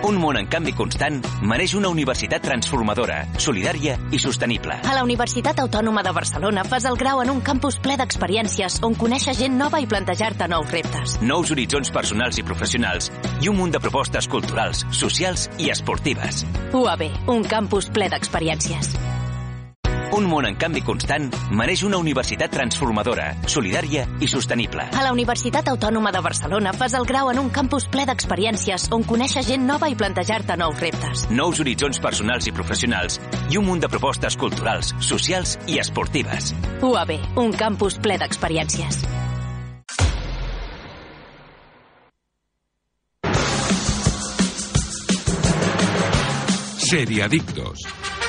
Un món en canvi constant mereix una universitat transformadora, solidària i sostenible. A la Universitat Autònoma de Barcelona fas el grau en un campus ple d'experiències on coneixes gent nova i plantejar-te nous reptes. Nous horitzons personals i professionals i un munt de propostes culturals, socials i esportives. UAB, un campus ple d'experiències. Un món en canvi constant mereix una universitat transformadora, solidària i sostenible. A la Universitat Autònoma de Barcelona fas el grau en un campus ple d'experiències on coneixes gent nova i plantejar-te nous reptes. Nous horitzons personals i professionals i un munt de propostes culturals, socials i esportives. UAB, un campus ple d'experiències. Seriadictos.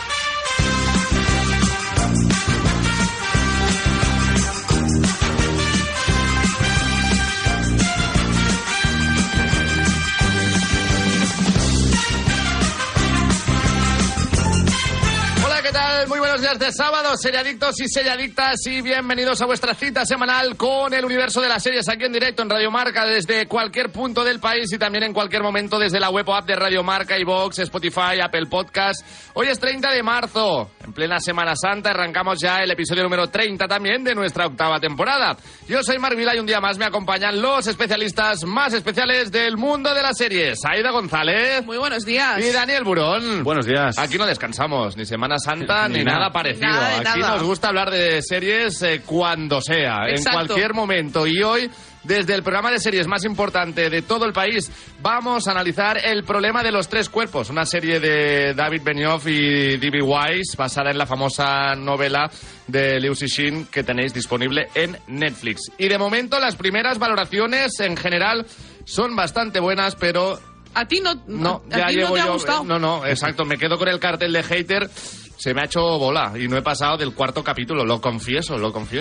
Muy buenos días de sábado, seriadictos y seriadictas, y bienvenidos a vuestra cita semanal con el universo de las series aquí en directo en Radio Marca desde cualquier punto del país y también en cualquier momento desde la web o app de Radio Marca, iVoox, Spotify, Apple Podcast. Hoy es 30 de marzo, en plena Semana Santa, arrancamos ya el episodio número 30 también de nuestra octava temporada. Yo soy Marc Vila y un día más me acompañan los especialistas más especiales del mundo de las series. Aida González. Muy buenos días. Y Daniel Burón. Buenos días. Aquí no descansamos, ni Semana Santa ni nada parecido. Aquí nada. nos gusta hablar de series cuando sea, Exacto. En cualquier momento. Y hoy, desde el programa de series más importante de todo el país, vamos a analizar El problema de los tres cuerpos, una serie de David Benioff y D.B. Weiss, basada en la famosa novela de Liu Cixin que tenéis disponible en Netflix. Y de momento las primeras valoraciones en general son bastante buenas, pero... A ti no ya a ti llevo no te ha yo, gustado. No, exacto, me quedo con el cartel de hater. Se me ha hecho bola y no he pasado del cuarto capítulo, lo confieso.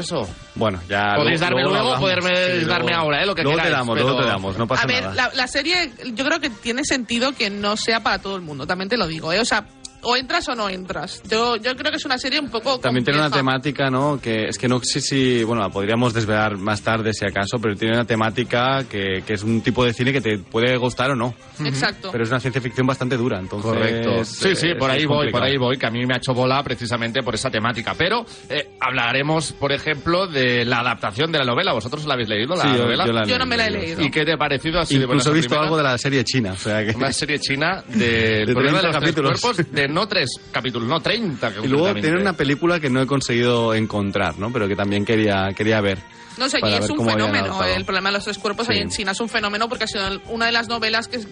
Bueno, ya... Podéis darme luego, darme darme ahora, lo que luego queráis. Luego te damos, no pasa nada. A ver, la serie yo creo que tiene sentido que no sea para todo el mundo, también te lo digo, ¿eh? O sea, o entras o no entras. Yo creo que es una serie un poco también compleja. tiene una temática, ¿no? Que es que no sé si... Bueno, la podríamos desvelar más tarde si acaso, pero tiene una temática que es un tipo de cine que te puede gustar o no. Exacto. Pero es una ciencia ficción bastante dura, entonces... Correcto. Sí, por ahí voy, que a mí me ha hecho bola precisamente por esa temática. Pero hablaremos, por ejemplo, de la adaptación de la novela. ¿Vosotros la habéis leído, la novela? Yo no me la he leído. ¿Y qué te ha parecido así? Incluso he visto primera? algo de la serie china, o sea que... Una serie china del problema de los capítulos. tres cuerpos, de no 3 capítulos, no 30. Y luego tiene una película que no he conseguido encontrar, ¿no? Pero que también quería ver. No sé, y es un fenómeno. El problema de los tres cuerpos ahí en China es un fenómeno porque ha sido una de las novelas que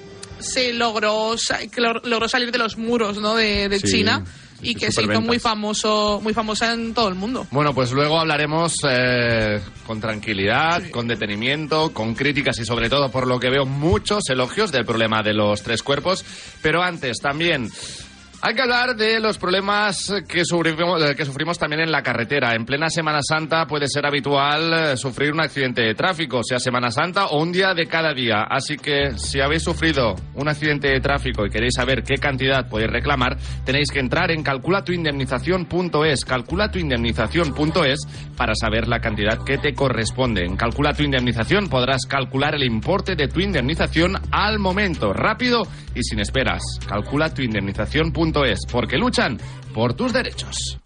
logró salir de los muros, ¿no? de China. Y que se hizo muy famosa en todo el mundo. Bueno, pues luego hablaremos con tranquilidad, con detenimiento, con críticas y sobre todo, por lo que veo, muchos elogios del problema de los tres cuerpos. Pero antes también... hay que hablar de los problemas que sufrimos también en la carretera. En plena Semana Santa puede ser habitual sufrir un accidente de tráfico, sea Semana Santa o un día de cada día. Así que si habéis sufrido un accidente de tráfico y queréis saber qué cantidad podéis reclamar, tenéis que entrar en calculatuindemnización.es, calculatuindemnización.es, para saber la cantidad que te corresponde. En Calcula tu Indemnización podrás calcular el importe de tu indemnización al momento, rápido y sin esperas. Calculatuindemnización.es, porque luchan por tus derechos.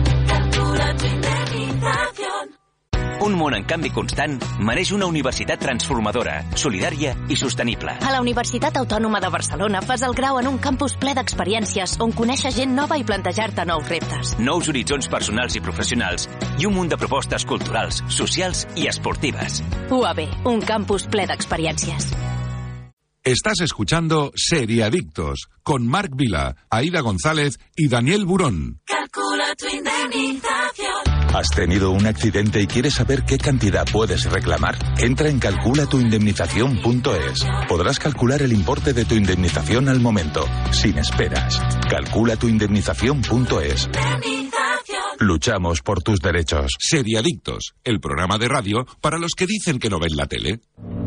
Un món en canvi constant mereix una universitat transformadora, solidària i sostenible. A la Universitat Autònoma de Barcelona fas el grau en un campus ple d'experiències on coneixes gent nova i plantejar-te nous reptes. Nous horitzons personals i professionals i un munt de propostes culturals, socials i esportives. UAB, un campus ple d'experiències. Estás escuchando Seriadictos con Marc Vila, Aida González y Daniel Burón. Calcula tu indemnización. ¿Has tenido un accidente y quieres saber qué cantidad puedes reclamar? Entra en calculatuindemnización.es. Podrás calcular el importe de tu indemnización al momento, sin esperas. Calculatuindemnización.es. Luchamos por tus derechos. Seriadictos, el programa de radio para los que dicen que no ven la tele.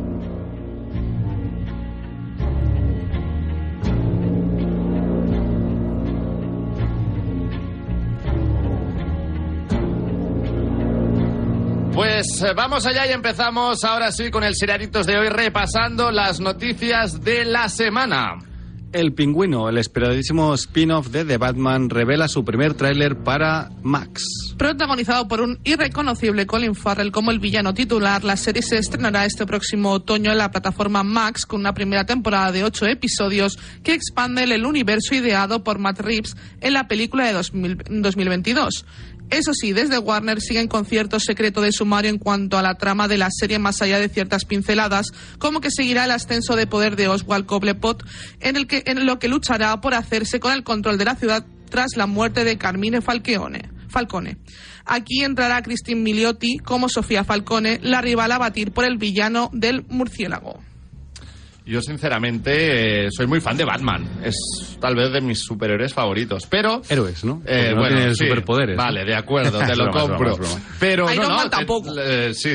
Pues vamos allá y empezamos ahora sí con el Seriadictos de hoy, repasando las noticias de la semana. El Pingüino, el esperadísimo spin-off de The Batman, revela su primer tráiler para Max. Protagonizado por un irreconocible Colin Farrell como el villano titular, la serie se estrenará este próximo otoño en la plataforma Max con una primera temporada de 8 episodios que expande el universo ideado por Matt Reeves en la película de 2022. Eso sí, desde Warner siguen con cierto secreto de sumario en cuanto a la trama de la serie más allá de ciertas pinceladas, como que seguirá el ascenso de poder de Oswald Cobblepot, en lo que luchará por hacerse con el control de la ciudad tras la muerte de Carmine Falcone. Aquí entrará Christine Milioti como Sofía Falcone, la rival a batir por el villano del murciélago. Yo, sinceramente, soy muy fan de Batman. Es tal vez de mis superhéroes favoritos. Pero... Héroes, ¿no? Bueno, tiene sí, superpoderes. Vale, de acuerdo, te lo compro. Pero Iron Man tampoco. Sí,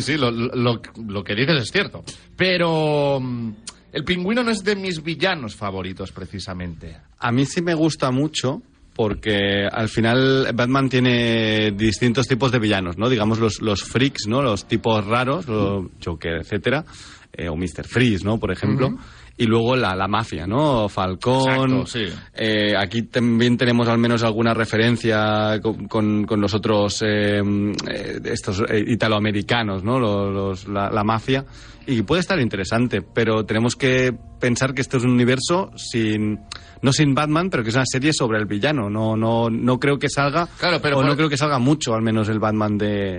lo que dices es cierto. Pero... el Pingüino no es de mis villanos favoritos, precisamente. A mí sí me gusta mucho... porque al final Batman tiene distintos tipos de villanos, ¿no? Digamos los freaks, ¿no? Los tipos raros, Joker, etcétera, o Mr. Freeze, ¿no? Por ejemplo. Uh-huh. Y luego la mafia, ¿no? Falcón. Exacto, sí. Aquí también tenemos al menos alguna referencia con los otros estos italoamericanos, ¿no? La mafia. Y puede estar interesante, pero tenemos que pensar que esto es un universo no sin Batman, pero que es una serie sobre el villano. No creo que salga, claro, pero no creo que salga mucho, al menos el Batman de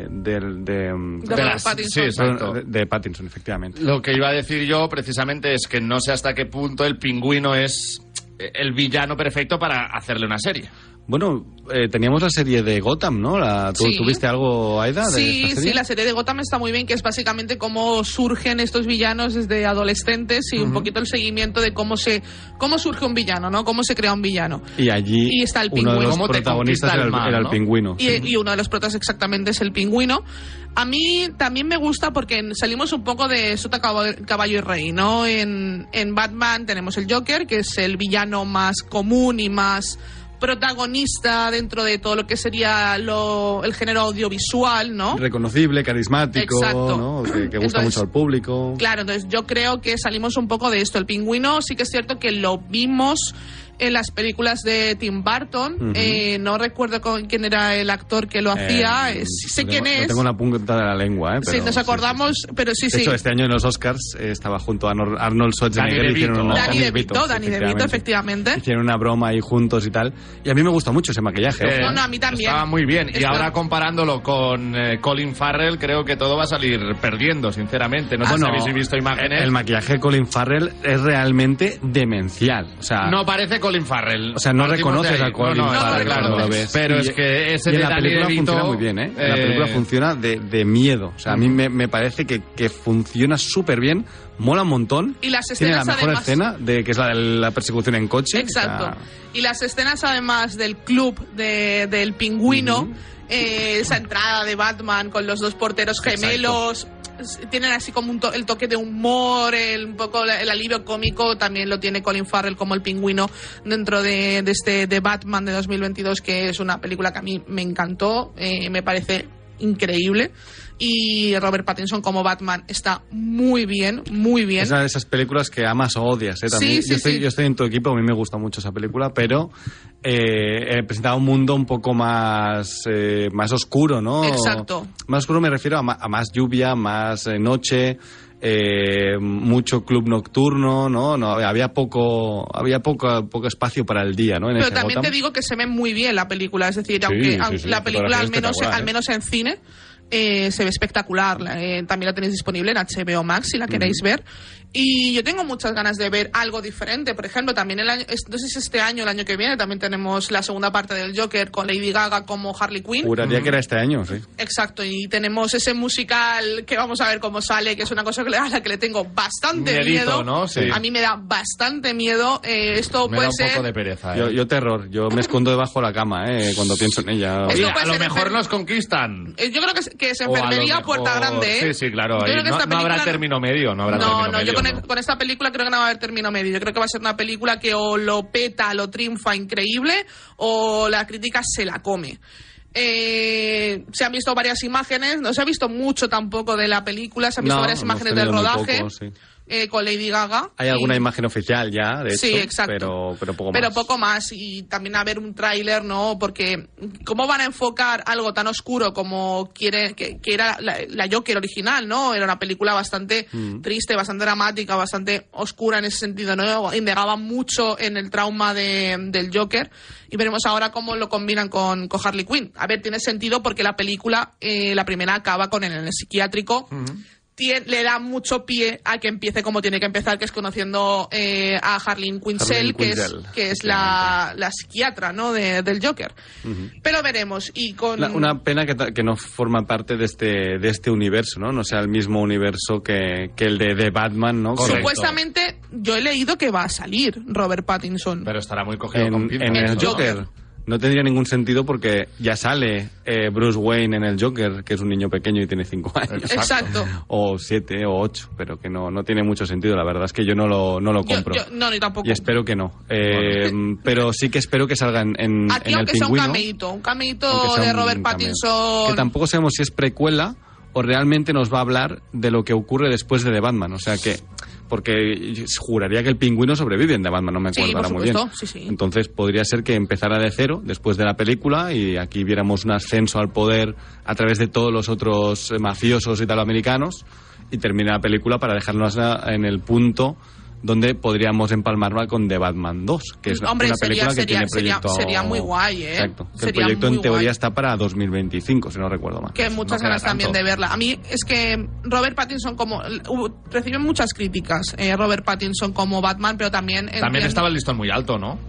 Pattinson. Sí, exacto. De Pattinson, efectivamente. Lo que iba a decir yo, precisamente, es que no sé hasta qué punto el Pingüino es el villano perfecto para hacerle una serie. Bueno, teníamos la serie de Gotham, ¿no? Sí. ¿Tuviste algo, Aida, de esta serie? Sí, la serie de Gotham está muy bien, que es básicamente cómo surgen estos villanos desde adolescentes y un poquito el seguimiento de cómo surge un villano, ¿no? Cómo se crea un villano. Y allí y está el Pingüino. Uno de los protagonistas era el Pingüino. Y uno de los protagonistas exactamente es el Pingüino. A mí también me gusta porque salimos un poco de Sota, Caballo y Rey, ¿no? En Batman tenemos el Joker, que es el villano más común y más protagonista dentro de todo lo que sería el género audiovisual, ¿no? Reconocible, carismático, ¿no? Que gusta mucho al público. Claro, entonces yo creo que salimos un poco de esto. El Pingüino sí que es cierto que lo vimos en las películas de Tim Burton. No recuerdo quién era el actor que lo hacía. Sé quién es. No tengo una punta de la lengua, pero sí, nos acordamos, sí. Pero sí. De hecho, este año en los Oscars estaba junto a Arnold Schwarzenegger. Danny DeVito, efectivamente. Hicieron una broma ahí juntos y tal. Y a mí me gusta mucho ese maquillaje. No, a mí también. Estaba muy bien. Y ahora comparándolo con Colin Farrell, creo que todo va a salir perdiendo, sinceramente. No sé si habéis visto imágenes. El maquillaje de Colin Farrell es realmente demencial. O sea, no parece Colin Farrell. O sea, no reconoces a Colin Farrell cuando lo ves. Pero es que ese de la película funciona muy bien, ¿eh? La película funciona de miedo. O sea, a mí me parece que funciona súper bien, mola un montón. Y las escenas, tiene la mejor además, escena, que es la persecución en coche. Exacto. O sea, y las escenas, además, del club del Pingüino, esa entrada de Batman con los dos porteros gemelos... Exacto. Tienen así como el toque de humor, un poco el alivio cómico, también lo tiene Colin Farrell como el Pingüino dentro de Batman de 2022, que es una película que a mí me encantó, me parece increíble. Y Robert Pattinson como Batman está muy bien, muy bien. Es una de esas películas que amas o odias, también. Sí, yo estoy en tu equipo, a mí me gusta mucho esa película, pero presentaba un mundo un poco más oscuro, ¿no? Exacto. Más oscuro me refiero a más lluvia, más noche, mucho club nocturno, ¿no? Había poco espacio para el día, ¿no? Pero también te digo que se ve muy bien la película, es decir, aunque la película al menos en cine se ve espectacular. También la tenéis disponible en HBO Max si la queréis ver. Y yo tengo muchas ganas de ver algo diferente. Por ejemplo, también no sé si este año o el año que viene también tenemos la segunda parte del Joker con Lady Gaga como Harley Quinn. Juraría que era este año, sí. Exacto, y tenemos ese musical que vamos a ver cómo sale, que es una cosa a la que le tengo bastante miedo, ¿no? Sí. A mí me da bastante miedo. Esto puede ser... Me da un poco de pereza. Yo terror. Yo me escondo debajo de la cama, cuando pienso en ella. Oye, a lo mejor nos conquistan. Yo creo que es enfermería puerta grande, Sí, claro. No habrá término medio. Yo con esta película creo que no va a haber término medio. Yo creo que va a ser una película que o lo peta, lo triunfa increíble, o la crítica se la come. Se han visto varias imágenes, no se ha visto mucho tampoco de la película, se han visto varias imágenes del rodaje. con Lady Gaga. Hay alguna imagen oficial ya, de hecho. Sí, exacto. Pero poco más. Pero poco más. Y también a ver un tráiler, ¿no? Porque ¿cómo van a enfocar algo tan oscuro como que era la Joker original, ¿no? Era una película bastante triste, bastante dramática, bastante oscura en ese sentido, ¿no? Indagaba mucho en el trauma del Joker. Y veremos ahora cómo lo combinan con Harley Quinn. A ver, tiene sentido porque la película, la primera acaba con él en el psiquiátrico. Le da mucho pie a que empiece como tiene que empezar, que es conociendo a Harley Quinzel, que es la psiquiatra, ¿no, del Joker. Pero veremos. Y con una pena que no forma parte de este universo, ¿no? No sea el mismo universo que el de Batman, ¿no? Correcto. Supuestamente yo he leído que va a salir Robert Pattinson. Pero estará muy cogido con pinzas. En el Joker. No tendría ningún sentido porque ya sale Bruce Wayne en el Joker, que es un niño pequeño y tiene 5 años. Exacto. O 7 o 8, pero que no tiene mucho sentido. La verdad es que yo no lo compro. No, ni tampoco. Y espero que no. Pero sí que espero que salgan en aquí, el Pingüino. Un cameíto de Robert Pattinson. Que tampoco sabemos si es precuela o realmente nos va a hablar de lo que ocurre después de The Batman. O sea que... Porque juraría que el Pingüino sobrevive en The Batman, no me acuerdo ahora muy bien. Sí. Entonces podría ser que empezara de cero después de la película y aquí viéramos un ascenso al poder a través de todos los otros mafiosos italoamericanos y termine la película para dejarnos en el punto donde podríamos empalmarla con The Batman 2, que es una película que tiene proyecto... Sería muy guay, ¿eh? Exacto. El proyecto en teoría está para 2025, si no recuerdo mal. Que muchas ganas también de verla. A mí es que Robert Pattinson recibe muchas críticas, Robert Pattinson como Batman, pero también... También estaba el listón muy alto, ¿no?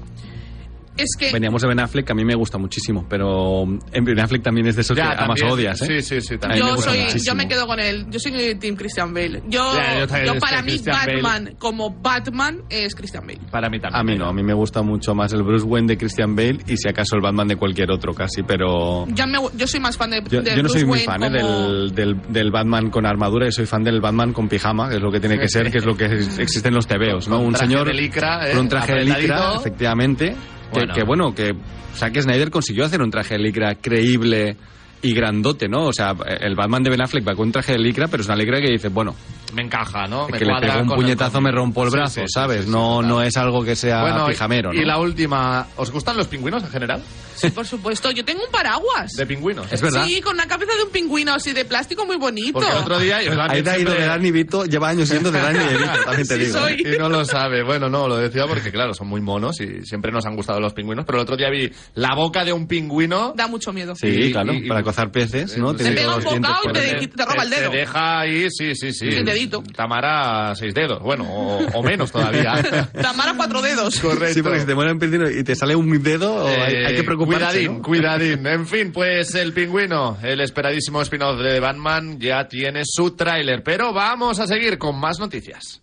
Es que... Veníamos de Ben Affleck, que a mí me gusta muchísimo, pero Ben Affleck también es de esos que amas o odias, ¿eh? Sí, también. Yo me quedo con él. Yo soy Team Christian Bale. Yo para mí Batman como Batman es Christian Bale. Para mí también. A mí no, a mí me gusta mucho más el Bruce Wayne de Christian Bale y si acaso el Batman de cualquier otro casi, pero... Yo soy más fan de yo no soy muy fan como... del Batman con armadura, yo soy fan del Batman con pijama, que es lo que tiene que ser, que es lo que existe en los tebeos, ¿no? Un señor con un traje de licra, efectivamente... Que Zack Snyder consiguió hacer un traje de licra creíble y grandote, ¿no? O sea, el Batman de Ben Affleck va con un traje de licra, pero es una licra que dice, bueno... Me encaja, ¿no? Que le pego un puñetazo, me rompo el brazo, ¿sabes? No es algo que sea pijamero, ¿no? Y la última, ¿os gustan los pingüinos en general? Sí, por supuesto. Yo tengo un paraguas. ¿De pingüinos? Es verdad. Sí, con una cabeza de un pingüino así de plástico muy bonito. Porque el otro día... Aida ido de Dani Vito, lleva años siendo de Dani Vito, también te digo. Soy. Y no lo sabe. Bueno, no, lo decía porque, claro, son muy monos y siempre nos han gustado los pingüinos, pero el otro día vi la boca de un pingüino... Da mucho miedo. Sí, claro, para cazar peces, ¿no? Te pega un bocado y te roba el dedo. Te deja ahí, sí. Sin dedito. Tamara 6 dedos, bueno, o menos todavía. Tamara 4 dedos. Correcto. Sí, porque si te muere un pingüino y te sale un dedo, hay que preocuparse, Cuidadín. En fin, pues el Pingüino, el esperadísimo spin-off de Batman, ya tiene su tráiler. Pero vamos a seguir con más noticias.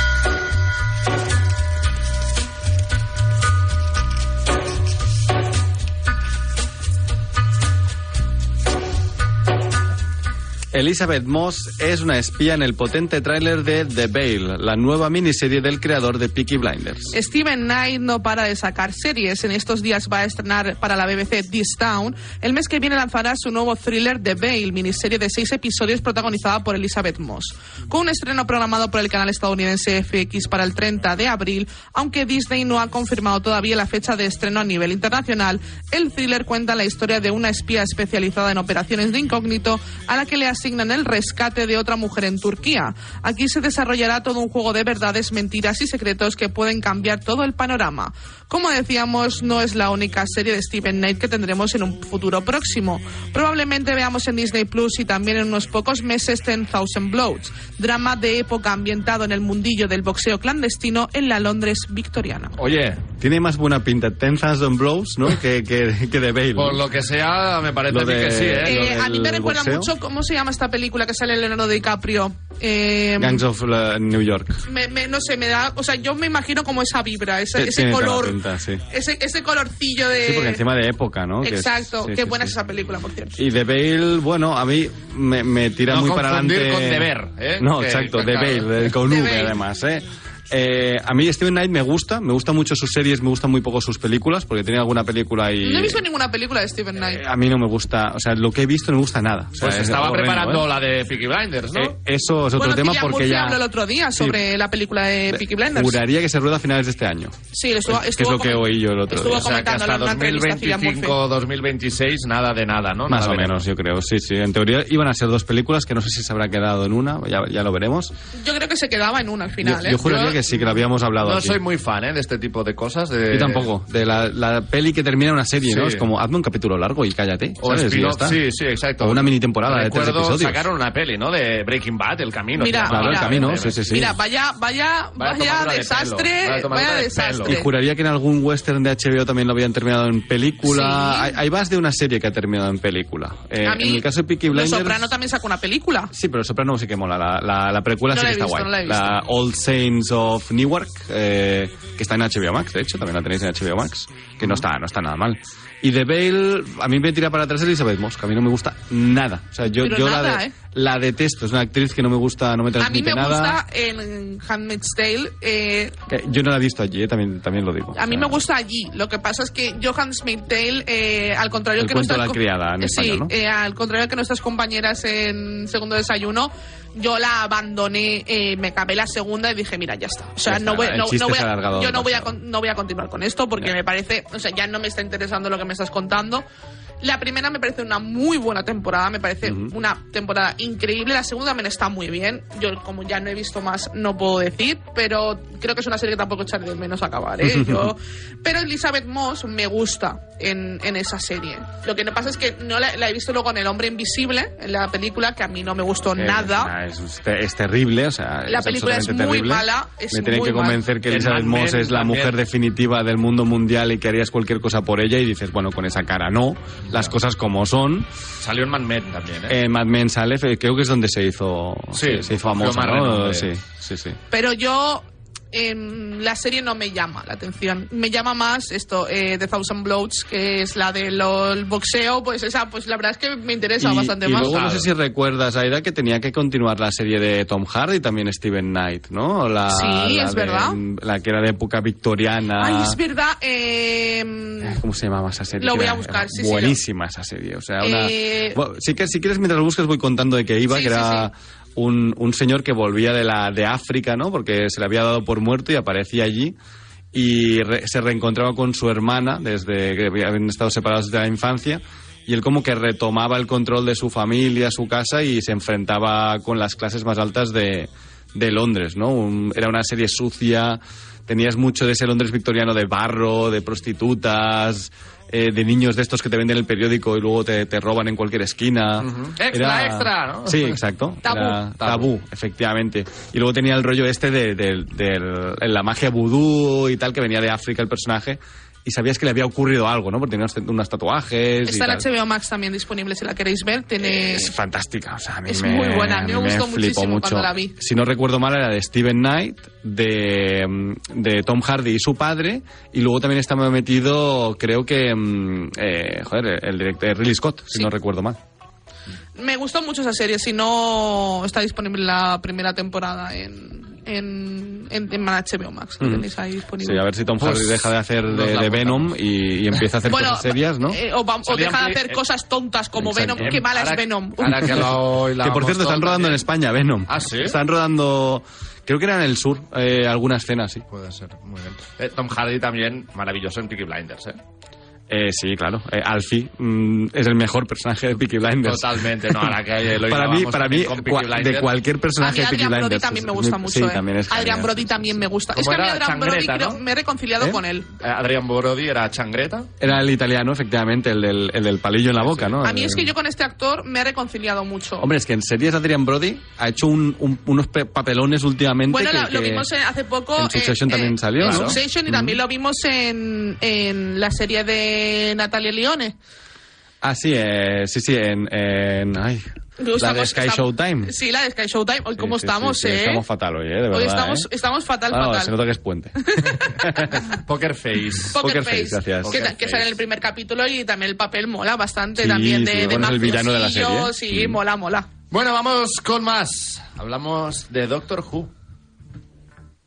Elizabeth Moss es una espía en el potente tráiler de The Veil, la nueva miniserie del creador de Peaky Blinders. Stephen Knight no para de sacar series. En estos días va a estrenar para la BBC This Town. El mes que viene lanzará su nuevo thriller The Veil, miniserie de 6 episodios protagonizada por Elizabeth Moss. Con un estreno programado por el canal estadounidense FX para el 30 de abril, aunque Disney no ha confirmado todavía la fecha de estreno a nivel internacional, el thriller cuenta la historia de una espía especializada en operaciones de incógnito a la que le asignan el rescate de otra mujer en Turquía. Aquí se desarrollará todo un juego de verdades, mentiras y secretos que pueden cambiar todo el panorama. Como decíamos, no es la única serie de Stephen Knight que tendremos en un futuro próximo. Probablemente veamos en Disney Plus y también en unos pocos meses 10,000 Bloods, drama de época ambientado en el mundillo del boxeo clandestino en la Londres victoriana. Oye, tiene más buena pinta 10,000 Blows, ¿no? que The Veil. Por lo que sea, me parece que sí, ¿eh? A mí me recuerda mucho, ¿cómo se llama esta película que sale Leonardo DiCaprio? Gangs of New York. No sé, me da... O sea, yo me imagino como esa vibra, ese color... Pinta, sí. ese colorcillo de... Sí, porque encima de época, ¿no? Exacto, qué buena es esa película, por cierto. Y The Veil, bueno, a mí me tira muy para adelante... No con Deber, ¿eh? No, exacto, The Veil, con V además, ¿eh? A mí Steven Knight me gusta mucho sus series, me gustan muy poco sus películas, porque tiene alguna película y... No he visto ninguna película de Steven Knight. A mí no me gusta, o sea, lo que he visto no me gusta nada. O sea, pues estaba preparando la de Peaky Blinders, ¿no? Eso es otro tema porque ya... habló el otro día sobre la película de Peaky Blinders. Juraría que se rueda a finales de este año. Sí, estuvo que es lo que oí yo el otro día. O sea, que hasta 2025, 2026, nada de nada, ¿no? Más o menos, yo creo, sí. En teoría iban a ser 2 películas, que no sé si se habrá quedado en una, ya lo veremos. Yo creo que se quedaba en una al final, Yo juraría que sí, que lo habíamos hablado aquí. No soy muy fan, de este tipo de cosas. Yo tampoco. De la peli que termina una serie, ¿no? Es como, hazme un capítulo largo y cállate. O sí, exacto. O una mini temporada de 3 episodios. Sacaron una peli, ¿no? De Breaking Bad, El Camino. Claro, El Camino, sí. Mira, vaya desastre, vaya desastre. Y juraría que en algún western de HBO también lo habían terminado en película. Sí. Hay más de una serie que ha terminado en película. En el caso de Peaky Blinders... Los Soprano también sacó una película. Sí, pero Los Soprano sí que mola. La precuela sí que está guay. No la he visto. La All Saints of Newark, que está en HBO Max, de hecho, también la tenéis en HBO Max, que no está nada mal. Y de Bale, a mí me tira para atrás Elizabeth Moss, que a mí no me gusta nada. O sea, yo la detesto, es una actriz que no me gusta, no me transmite nada. A mí me gusta en Handmaid's Tale. Yo no la he visto allí, también lo digo. A mí me gusta allí. Lo que pasa es que yo Handmaid's Tale, al contrario que nuestras... la criada en español, ¿no? Al contrario que nuestras compañeras en Segundo Desayuno, yo la abandoné, me acabé la segunda y dije, mira, ya está. O sea, no voy a continuar con esto porque me parece, o sea, ya no me está interesando lo que me estás contando. La primera me parece una muy buena temporada, me parece una temporada increíble. La segunda también está muy bien. Yo, como ya no he visto más, no puedo decir, pero creo que es una serie que tampoco echaré de menos acabar, ¿eh? Pero Elizabeth Moss me gusta en esa serie. Lo que no pasa es que no la he visto luego en El Hombre Invisible, en la película, que a mí no me gustó nada. Es terrible, o sea, la película es muy mala. Me tienen que convencer que Elizabeth Moss es la mujer definitiva del mundo mundial y que harías cualquier cosa por ella, y dices, bueno, con esa cara no. Las cosas como son. Salió en Mad Men también, ¿eh? En Mad Men sale, creo que es donde se hizo famosa, ¿no? Sí. Pero yo, la serie no me llama la atención. Me llama más esto, The Thousand Bloods, que es la del boxeo, pues esa, pues la verdad es que me interesa bastante más. Y luego no sé si recuerdas, Aida, que tenía que continuar la serie de Tom Hardy, también Steven Knight, ¿no? Es verdad. La que era de época victoriana. Ay, es verdad. ¿Cómo se llamaba esa serie? Lo voy a buscar, buenísima esa serie, o sea, bueno, si quieres mientras lo buscas voy contando de qué iba, que era... Un señor que volvía de África, ¿no? Porque se le había dado por muerto y aparecía allí y se reencontraba con su hermana desde que habían estado separados desde la infancia, y él como que retomaba el control de su familia, su casa, y se enfrentaba con las clases más altas de Londres, ¿no? Era una serie sucia, tenías mucho de ese Londres victoriano de barro, de prostitutas, de niños de estos que te venden el periódico y luego te roban en cualquier esquina. Extra, ¿no? Sí, exacto. Tabú, efectivamente. Y luego tenía el rollo de la magia vudú y tal, que venía de África el personaje. Y sabías que le había ocurrido algo, ¿no? Porque tenía unos tatuajes. Está en HBO Max también disponible si la queréis ver. Es fantástica. O sea, a mí es muy buena. A mí me gustó muchísimo cuando la vi. Si no recuerdo mal, era de Steven Knight, de Tom Hardy y su padre. Y luego también estaba metido, creo que, el director Ridley Scott, si no recuerdo mal. Me gustó mucho esa serie. Si no está disponible la primera temporada en HBO Max, que tenéis ahí disponible. Sí, a ver si Tom Hardy deja de hacer de Venom y empieza a hacer cosas serias, ¿no? O deja de hacer cosas tontas como Venom. Qué mala es Venom. Que por cierto, están rodando en España Venom. ¿Ah, sí? Están rodando... Creo que era en el sur, alguna escena, sí. Puede ser, muy bien. Tom Hardy también maravilloso en Peaky Blinders, ¿eh? Sí, claro. Alfie es el mejor personaje de Peaky Blinders. Totalmente, no, ahora que lo para mí de cualquier personaje de Peaky Blinders. Adrian Brody también me gusta mucho. Sí, también es Adrian Brody también me gusta. Es que a mí Adrian Brody me he reconciliado con él. Adrian Brody era Changreta. Era el italiano, efectivamente, el del palillo en la boca, ¿no? A mí es que yo con este actor me he reconciliado mucho. Hombre, es que en series Adrian Brody ha hecho unos papelones últimamente. Bueno, lo vimos hace poco. En Succession también salió, en ¿no? Succession, y también lo vimos en la serie de Natalia Lione. Ah, sí, la de Sky Showtime. Sí, la de Sky Showtime. Hoy cómo estamos, sí, estamos fatal hoy, de verdad. Hoy estamos fatal. Se nota que es puente. Poker Face, gracias. Que sale en el primer capítulo, y también el papel mola bastante, sí, también de el villano de la serie. Sí, mola. Bueno, vamos con más. Hablamos de Doctor Who.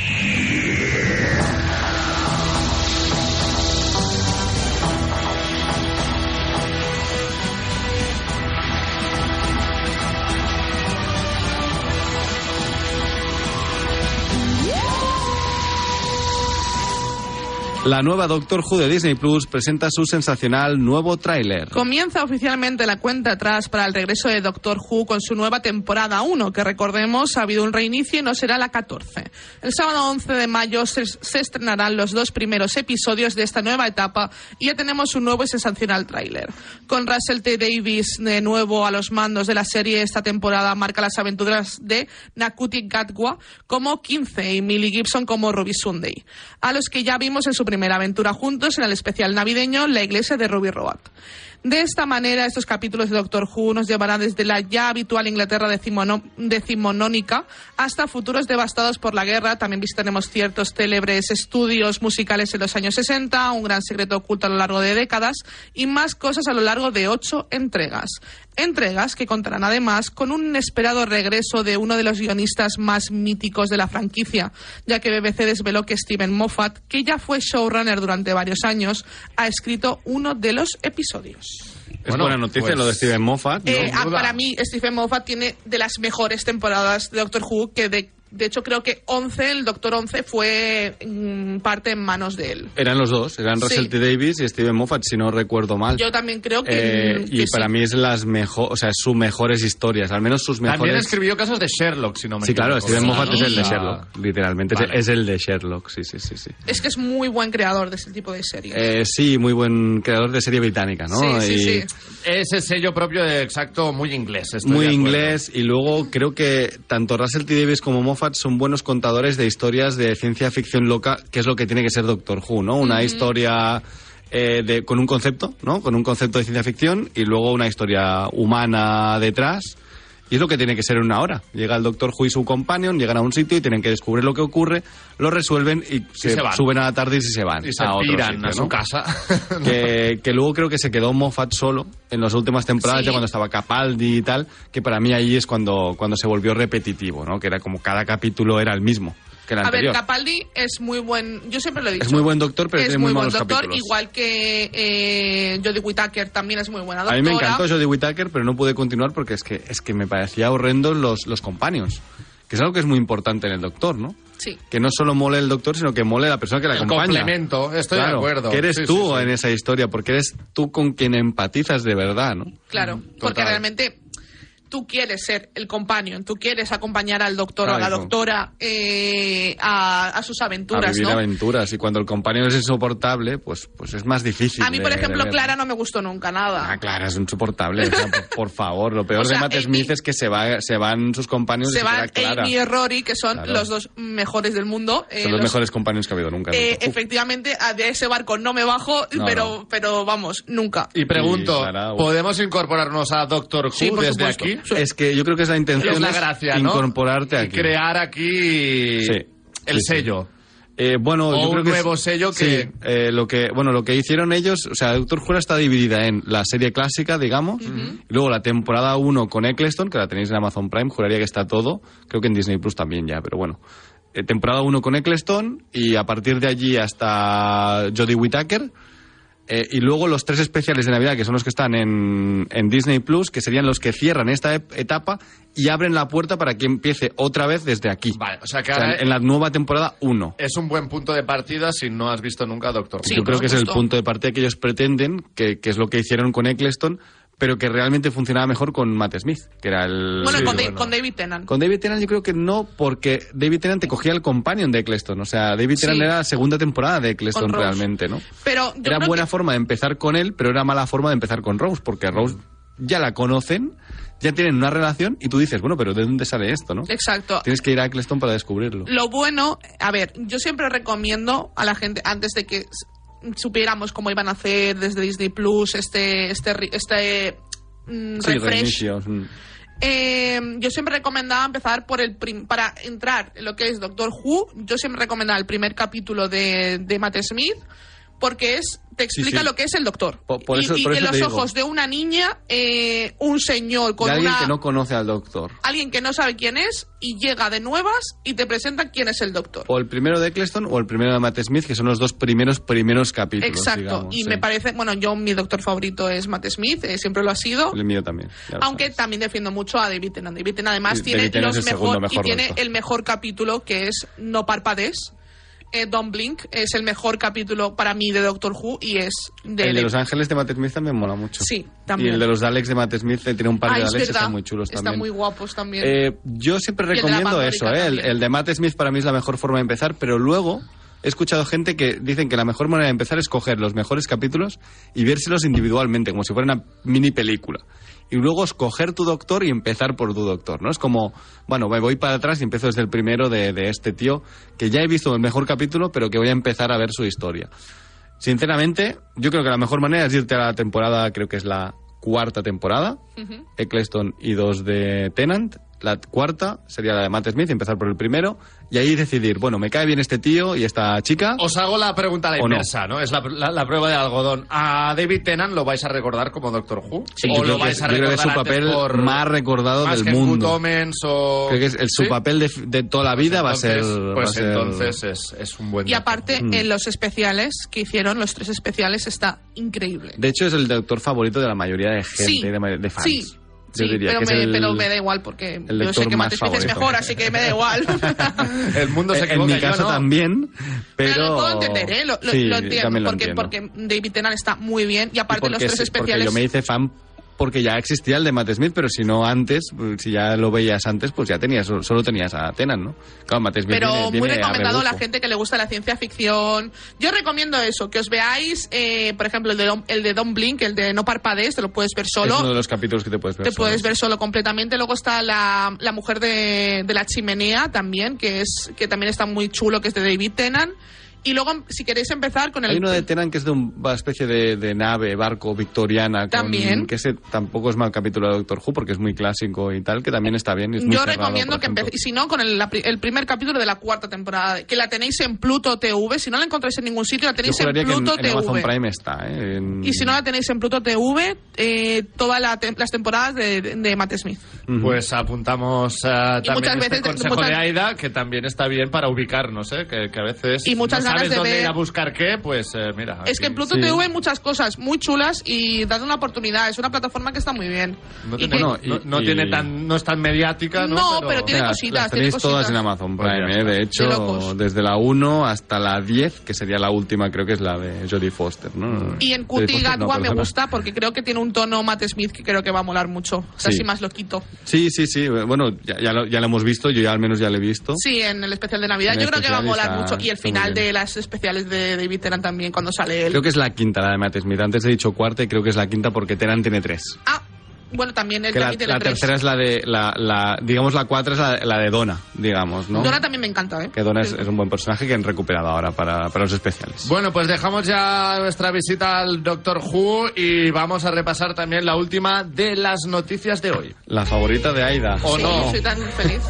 La nueva Doctor Who de Disney Plus presenta su sensacional nuevo tráiler. Comienza oficialmente la cuenta atrás para el regreso de Doctor Who con su nueva temporada 1, que recordemos ha habido un reinicio y no será la 14. El sábado 11 de mayo se estrenarán los 2 primeros episodios de esta nueva etapa y ya tenemos un nuevo y sensacional tráiler. Con Russell T. Davies de nuevo a los mandos de la serie, esta temporada marca las aventuras de Ncuti Gatwa como 15 y Millie Gibson como Ruby Sunday, a los que ya vimos en su primera aventura juntos en el especial navideño La iglesia de Ruby Road. De esta manera, estos capítulos de Doctor Who nos llevarán desde la ya habitual Inglaterra decimonónica hasta futuros devastados por la guerra. También visitaremos ciertos célebres estudios musicales en los años 60, un gran secreto oculto a lo largo de décadas y más cosas a lo largo de 8 entregas. Entregas que contarán además con un inesperado regreso de uno de los guionistas más míticos de la franquicia, ya que BBC desveló que Steven Moffat, que ya fue showrunner durante varios años, ha escrito uno de los episodios. Es buena noticia lo de Steven Moffat, ¿no? Para mí, Steven Moffat tiene de las mejores temporadas de Doctor Who, que de hecho creo que el Doctor 11 fue parte en manos de él. Eran los dos, eran Russell T. Davies y Steven Moffat, si no recuerdo mal. Yo también creo que y para mí es sus mejores historias, al menos sus mejores. También escribió casos de Sherlock, si no me equivoco. Sí, claro, Steven Moffat es el de Sherlock, literalmente, vale. Es el de Sherlock, sí. Es que es muy buen creador de ese tipo de series. Sí, muy buen creador de serie británica, ¿no? Sí. Ese sello propio exacto, muy inglés. Muy inglés, y luego creo que tanto Russell T. Davies como Moffat son buenos contadores de historias de ciencia ficción loca, que es lo que tiene que ser Doctor Who, ¿no? Una historia con un concepto, ¿no? Con un concepto de ciencia ficción y luego una historia humana detrás. Y es lo que tiene que ser en una hora. Llega el Doctor Who y su companion, llegan a un sitio y tienen que descubrir lo que ocurre, lo resuelven y se suben a la TARDIS y se van. Y se piran a su casa. Que luego creo que se quedó Moffat solo en las últimas temporadas, ya cuando estaba Capaldi y tal, que para mí ahí es cuando se volvió repetitivo, ¿no? Que era como cada capítulo era el mismo que el anterior. A ver, Capaldi es muy buen, yo siempre lo he dicho. Es muy buen doctor, pero tiene muy malos doctor, capítulos. Igual que Jodie Whittaker también es muy buena doctora. A mí me encantó Jodie Whittaker, pero no pude continuar porque es que me parecía horrendo los companions, que es algo que es muy importante en el doctor, ¿no? Sí. Que no solo mole el doctor, sino que mole la persona que la acompaña. El complemento, estoy de acuerdo. Que eres tú en esa historia, porque eres tú con quien empatizas de verdad, ¿no? Claro, porque realmente tú quieres ser el companion, tú quieres acompañar al doctor o a la doctora a sus aventuras, a vivir aventuras, y cuando el companion es insoportable, pues es más difícil. A mí, por ejemplo, Clara no me gustó nunca nada. Clara es insoportable, o sea, por favor. Lo peor de Matt Smith es que se van sus companions y se van Amy y Rory, que son los dos mejores del mundo. Son los mejores companions que ha habido nunca. Efectivamente, de ese barco no me bajo, pero vamos, nunca. Y pregunto, ¿podemos incorporarnos a Doctor Who desde aquí? Es que yo creo que es la intención, es la gracia, incorporarte ¿no? aquí. Y crear aquí el sello. Bueno, yo creo que nuevo sello que... lo que hicieron ellos, o sea, Doctor Who está dividida en la serie clásica, digamos, y luego la temporada 1 con Eccleston, que la tenéis en Amazon Prime, juraría que está todo, creo que en Disney Plus también ya, pero bueno. Temporada 1 con Eccleston, y a partir de allí hasta Jodie Whittaker. Y luego los 3 especiales de Navidad, que son los que están en Disney Plus, que serían los que cierran esta etapa y abren la puerta para que empiece otra vez desde aquí. Vale, o sea, que en la nueva temporada 1. Es un buen punto de partida si no has visto nunca Doctor Who. Yo creo que es el punto de partida que ellos pretenden, que es lo que hicieron con Eccleston, pero que realmente funcionaba mejor con Matt Smith, que era el... Con David Tennant. Con David Tennant yo creo que no, porque David Tennant te cogía el companion de Eccleston. O sea, David Tennant era la segunda temporada de Eccleston realmente, ¿no? Pero era buena forma de empezar con él, pero era mala forma de empezar con Rose, porque Rose ya la conocen, ya tienen una relación, y tú dices, bueno, pero ¿de dónde sale esto, no? Exacto. Tienes que ir a Eccleston para descubrirlo. Lo bueno, a ver, yo siempre recomiendo a la gente, antes de que supiéramos cómo iban a hacer desde Disney Plus este refresh. Yo siempre recomendaba empezar por para entrar en lo que es Doctor Who. Yo siempre recomendaba el primer capítulo de Matt Smith, porque te explica lo que es el Doctor. Por eso en los ojos de una niña, un señor con alguien que no conoce al Doctor. Alguien que no sabe quién es y llega de nuevas y te presenta quién es el Doctor. O el primero de Eccleston o el primero de Matt Smith, que son los dos primeros capítulos. Exacto, digamos, y me parece, mi Doctor favorito es Matt Smith, siempre lo ha sido. El mío también. Aunque también defiendo mucho a David Tennant. David Tennant además tiene el mejor capítulo, que es No parpadees. Don't Blink es el mejor capítulo para mí de Doctor Who y es el de Los Ángeles de Matt Smith también mola mucho. Sí, también. Y el de los Daleks de Matt Smith tiene un par de Daleks que están muy chulos también. Están muy guapos también. Yo siempre recomiendo eso, el de Matt Smith para mí es la mejor forma de empezar, pero luego he escuchado gente que dicen que la mejor manera de empezar es coger los mejores capítulos y vérselos individualmente, como si fuera una mini película. Y luego escoger tu Doctor y empezar por tu Doctor, ¿no? Es como, bueno, me voy para atrás y empiezo desde el primero de este tío, que ya he visto el mejor capítulo, pero que voy a empezar a ver su historia. Sinceramente, yo creo que la mejor manera es irte a la temporada, creo que es la 4ª temporada, Eccleston y 2 de Tennant. La 4ª sería la de Matt Smith, empezar por el primero, y ahí decidir, bueno, me cae bien este tío y esta chica. Os hago la pregunta a la inversa, ¿no? Es la prueba de algodón. ¿A David Tennant lo vais a recordar como Doctor Who? Sí, ¿O lo vais a recordar? Creo que es su papel más recordado del mundo. Creo que es su papel de toda la vida va a ser... Pues entonces es un buen... Y aparte, en los especiales que hicieron, los 3 especiales, está increíble. De hecho, es el Doctor favorito de la mayoría de gente, de fans. Sí. Sí, pero me da igual porque yo sé que Matt Smith es mejor, así que me da igual. El mundo se equivoca. En mi caso también, pero lo puedo entender, lo entiendo, porque David Tennant está muy bien y aparte los 3 especiales... Porque yo me hice fan porque ya existía el de Matt Smith, pero si no antes, si ya lo veías antes, pues ya solo tenías a Tennant, ¿no? Claro, Matt Smith pero muy recomendado a la gente que le gusta la ciencia ficción. Yo recomiendo eso, que os veáis, por ejemplo, el de Don't Blink, el de No parpadees, te lo puedes ver solo. Es uno de los capítulos que te puedes ver solo. Te puedes ver solo completamente. Luego está la mujer de la chimenea también, que también está muy chulo, que es de David Tennant. Y luego, si queréis empezar con el... Hay uno de Tennant que es de una especie de nave, barco victoriana. También. Que ese tampoco es mal capítulo de Doctor Who porque es muy clásico y tal, que también está bien. Es muy Yo cerrado, recomiendo que empecéis, si no, con el primer capítulo de la 4ª temporada, que la tenéis en Pluto TV. Si no la encontráis en ningún sitio, la tenéis en Pluto TV. En Amazon Prime está, Y si no la tenéis en Pluto TV, todas las temporadas de Matt Smith. Pues apuntamos también este consejo de Aida, que también está bien para ubicarnos, que a veces... Y muchas ganas ¿sabes de dónde ver... ir a buscar qué? Pues mira. Es que en Pluto TV hay muchas cosas muy chulas y dad una oportunidad. Es una plataforma que está muy bien. No es tan mediática, ¿no? No, pero tiene cositas. Las tenéis todas en Amazon Prime, de hecho, desde la 1 hasta la 10, que sería la última, creo que es la de Jodie Foster, ¿no? Y en Cutie Gatwa me gusta porque creo que tiene un tono Matt Smith que creo que va a molar mucho. O sea, así más loquito. Sí. Bueno, ya lo hemos visto, yo al menos ya lo he visto. Sí, en el especial de Navidad. Yo creo que va a molar mucho. Y el final de las especiales de David Tennant también, cuando sale él. Creo que es la 5ª la de Matt Smith. Antes he dicho 4ª y creo que es la 5ª porque Tennant tiene 3. Bueno, también el David tiene 3. La tercera es la de... digamos, la 4 es la de Donna, digamos, ¿no? Donna también me encanta, Que Donna es un buen personaje que han recuperado ahora para los especiales. Bueno, pues dejamos ya nuestra visita al Doctor Who y vamos a repasar también la última de las noticias de hoy. La favorita de Aida. ¿O no? Soy tan feliz.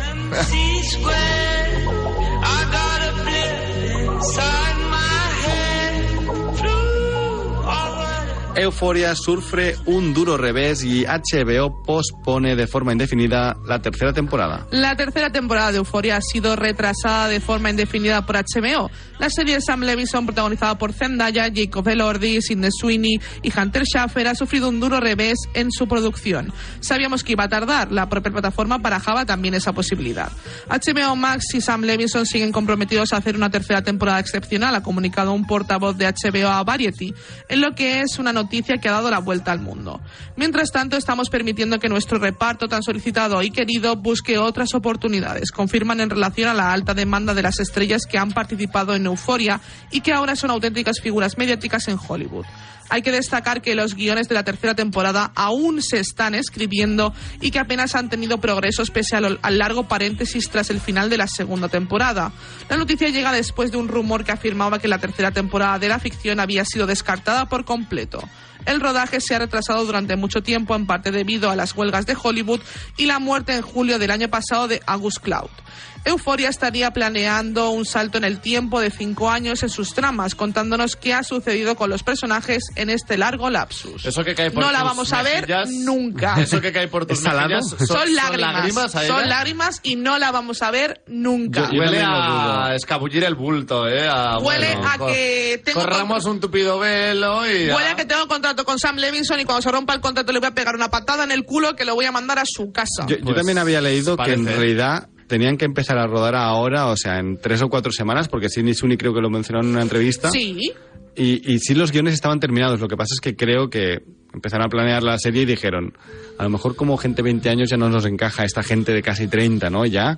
Euphoria sufre un duro revés y HBO pospone de forma indefinida la 3ª temporada. La 3ª temporada de Euphoria ha sido retrasada de forma indefinida por HBO. La serie de Sam Levinson, protagonizada por Zendaya, Jacob Elordi, Sydney Sweeney y Hunter Schafer, ha sufrido un duro revés en su producción. Sabíamos que iba a tardar. La propia plataforma barajaba también esa posibilidad. HBO Max y Sam Levinson siguen comprometidos a hacer una 3ª temporada excepcional, ha comunicado un portavoz de HBO a Variety, en lo que es una noticia que ha dado la vuelta al mundo. Mientras tanto, estamos permitiendo que nuestro reparto tan solicitado y querido busque otras oportunidades, confirman en relación a la alta demanda de las estrellas que han participado en Euphoria y que ahora son auténticas figuras mediáticas en Hollywood. Hay que destacar que los guiones de la 3ª temporada aún se están escribiendo y que apenas han tenido progresos pese al largo paréntesis tras el final de la 2ª temporada. La noticia llega después de un rumor que afirmaba que la 3ª temporada de la ficción había sido descartada por completo. El rodaje se ha retrasado durante mucho tiempo, en parte debido a las huelgas de Hollywood y la muerte en julio del año pasado de August Cloud. Euphoria estaría planeando un salto en el tiempo de 5 años en sus tramas, contándonos qué ha sucedido con los personajes en este largo lapsus. Eso que cae por no la tus vamos a ver mejillas, nunca. Eso que cae por tus mejillas son lágrimas. Son lágrimas y no la vamos a ver nunca. Huele a escabullir el bulto, huele a que corramos un tupido velo y... Huele a que tengo contrato con Sam Levinson y cuando se rompa el contrato le voy a pegar una patada en el culo que lo voy a mandar a su casa. Yo también había leído que en realidad tenían que empezar a rodar ahora, o sea, en 3 o 4 semanas, porque Sydney Sweeney creo que lo mencionó en una entrevista. Sí. Y sí, los guiones estaban terminados. Lo que pasa es que creo que empezaron a planear la serie y dijeron, a lo mejor como gente de 20 años ya no nos encaja esta gente de casi 30, ¿no? Ya.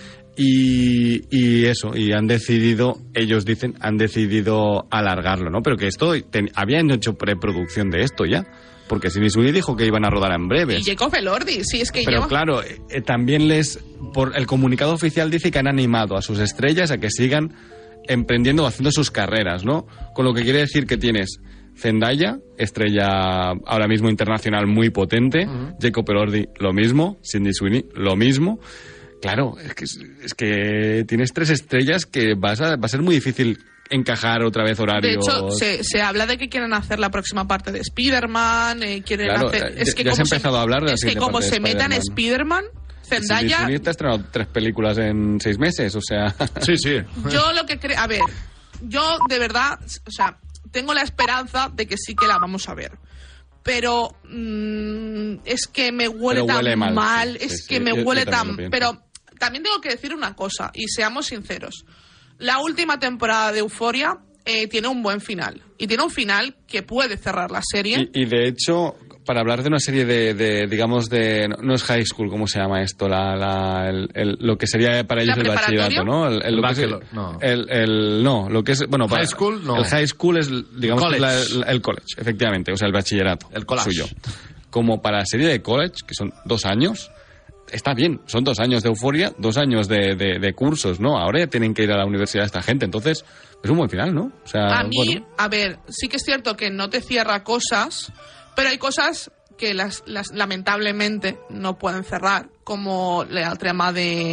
Y eso, y ellos dicen, han decidido alargarlo, ¿no? Pero que esto, habían hecho preproducción de esto ya. Porque Sydney Sweeney dijo que iban a rodar en breve. Y Jacob Elordi, sí, es que Pero claro, también por el comunicado oficial dice que han animado a sus estrellas a que sigan emprendiendo o haciendo sus carreras, ¿no? Con lo que quiere decir que tienes Zendaya, estrella ahora mismo internacional muy potente, Jacob Elordi lo mismo, Sydney Sweeney lo mismo. Claro, es que tienes 3 estrellas que va a ser muy difícil encajar otra vez horarios. De hecho, se habla de que quieren hacer la próxima parte de Spider-Man, quieren hacer... Es que ya se ha empezado a hablar de la siguiente parte de Spider-Man. Es que como se meta en Spider-Man, Zendaya... Sydney te ha estrenado 3 películas en 6 meses, o sea... Sí. Yo lo que creo... A ver, yo de verdad, o sea, tengo la esperanza de que sí que la vamos a ver. Pero es que me huele tan mal, me huele tan... Pero también tengo que decir una cosa, y seamos sinceros. La última temporada de Euphoria tiene un buen final. Y tiene un final que puede cerrar la serie. Y de hecho, para hablar de una serie digamos, no es high school, ¿cómo se llama esto? Lo que sería para ellos el bachillerato, ¿no? El bachelor. No, lo que es... Bueno, high school, no. El high school es, digamos, college. el college, efectivamente. O sea, el bachillerato. El college. Suyo. Como para la serie de college, que son 2 años... Está bien, son 2 años de Euphoria, 2 años de cursos, ¿no? Ahora ya tienen que ir a la universidad esta gente, entonces es un buen final, ¿no? O sea, a mí, a ver, sí que es cierto que no te cierra cosas, pero hay cosas que las lamentablemente no pueden cerrar, como la trama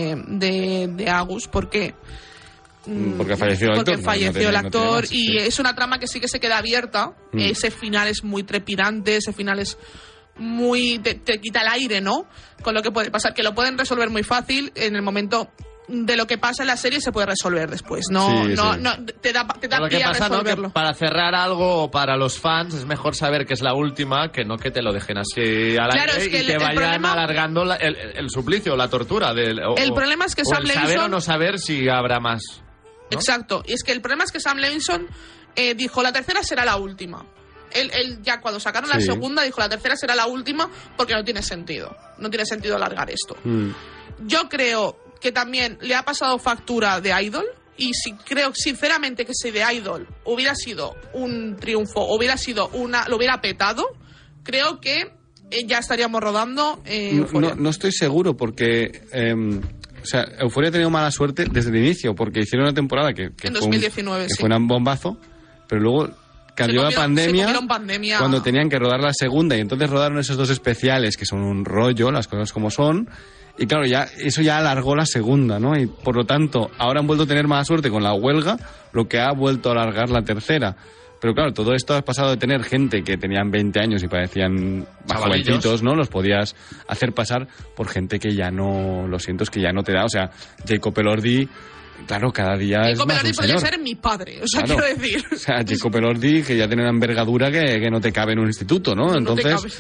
de Agus, porque falleció el actor. Porque falleció el actor y es una trama que sí que se queda abierta. Ese final es muy trepidante, ese final es muy... te quita el aire, ¿no? Con lo que puede pasar, que lo pueden resolver muy fácil en el momento de lo que pasa en la serie, se puede resolver después. No te da pie a resolverlo. ¿No? Que para cerrar algo para los fans es mejor saber que es la última que no que te lo dejen así al aire y te vayan alargando el suplicio, la tortura. El problema es que Sam Levinson... saber o no saber si habrá más, ¿no? Exacto. Y es que el problema es que Sam Levinson dijo, la tercera será la última. Él ya cuando sacaron la segunda dijo, la tercera será la última porque no tiene sentido. No tiene sentido alargar esto. Yo creo que también le ha pasado factura de Idol y creo sinceramente que si de Idol hubiera sido un triunfo, lo hubiera petado, creo que ya estaríamos rodando Euphoria. No estoy seguro porque... o sea, Euphoria ha tenido mala suerte desde el inicio porque hicieron una temporada que en 2019, fue un bombazo, pero luego... Cayó la pandemia cuando tenían que rodar la segunda y entonces rodaron esos 2 especiales que son un rollo, las cosas como son, y claro, eso ya alargó la segunda, ¿no? Y por lo tanto, ahora han vuelto a tener mala suerte con la huelga, lo que ha vuelto a alargar la tercera. Pero claro, todo esto ha pasado de tener gente que tenían 20 años y parecían más jovencitos, ¿no? Los podías hacer pasar por gente que ya no, lo siento, es que ya no te da, o sea, Jacob Elordi... Claro, cada día es más un señor. podría ser mi padre, o sea, quiero decir. O sea, Jacob Elordi, que ya tiene una envergadura que no te cabe en un instituto, ¿no? Entonces,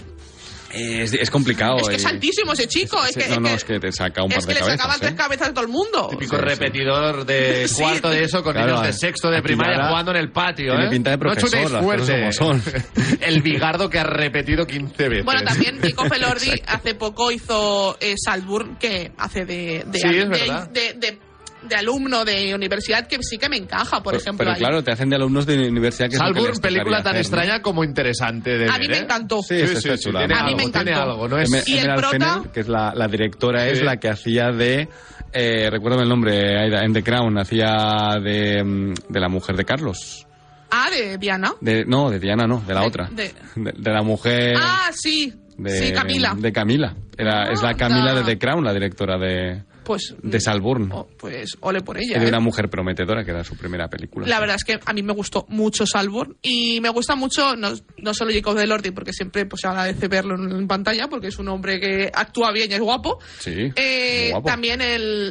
es complicado. Es que es altísimo ese chico. Es que te saca un par de cabezas. Es que le sacaba 3 cabezas a todo el mundo. Típico repetidor de cuarto de eso con niños de sexto de primaria jugando en el patio. Tiene pinta de profesor, no fuerte. Como son. El bigardo que ha repetido 15 veces. Bueno, también Jacob Elordi hace poco hizo Saltburn, que hace de alumno de universidad, que sí que me encaja, por ejemplo. Pero claro, te hacen de alumnos de universidad que Saltburn, película tan extraña como interesante de ver. A mí me encantó. Sí, está chula. A mí me encantó. Tiene algo, ¿no? Y el prota... Fennell, que es la directora, es la que hacía de... recuérdame el nombre, Aida, en The Crown, hacía de la mujer de Carlos. Ah, de Diana. De Diana no, de la otra. De la mujer... Ah, sí. Sí, Camila. De Camila. Es la Camila de The Crown, la directora de Salburn. Pues ole por ella. Es de una mujer prometedora, que era su primera película. La verdad es que a mí me gustó mucho Salburn y me gusta mucho, no solo Jacob Elordi, porque siempre se agradece verlo en pantalla, porque es un hombre que actúa bien y es guapo. Sí, guapo. También el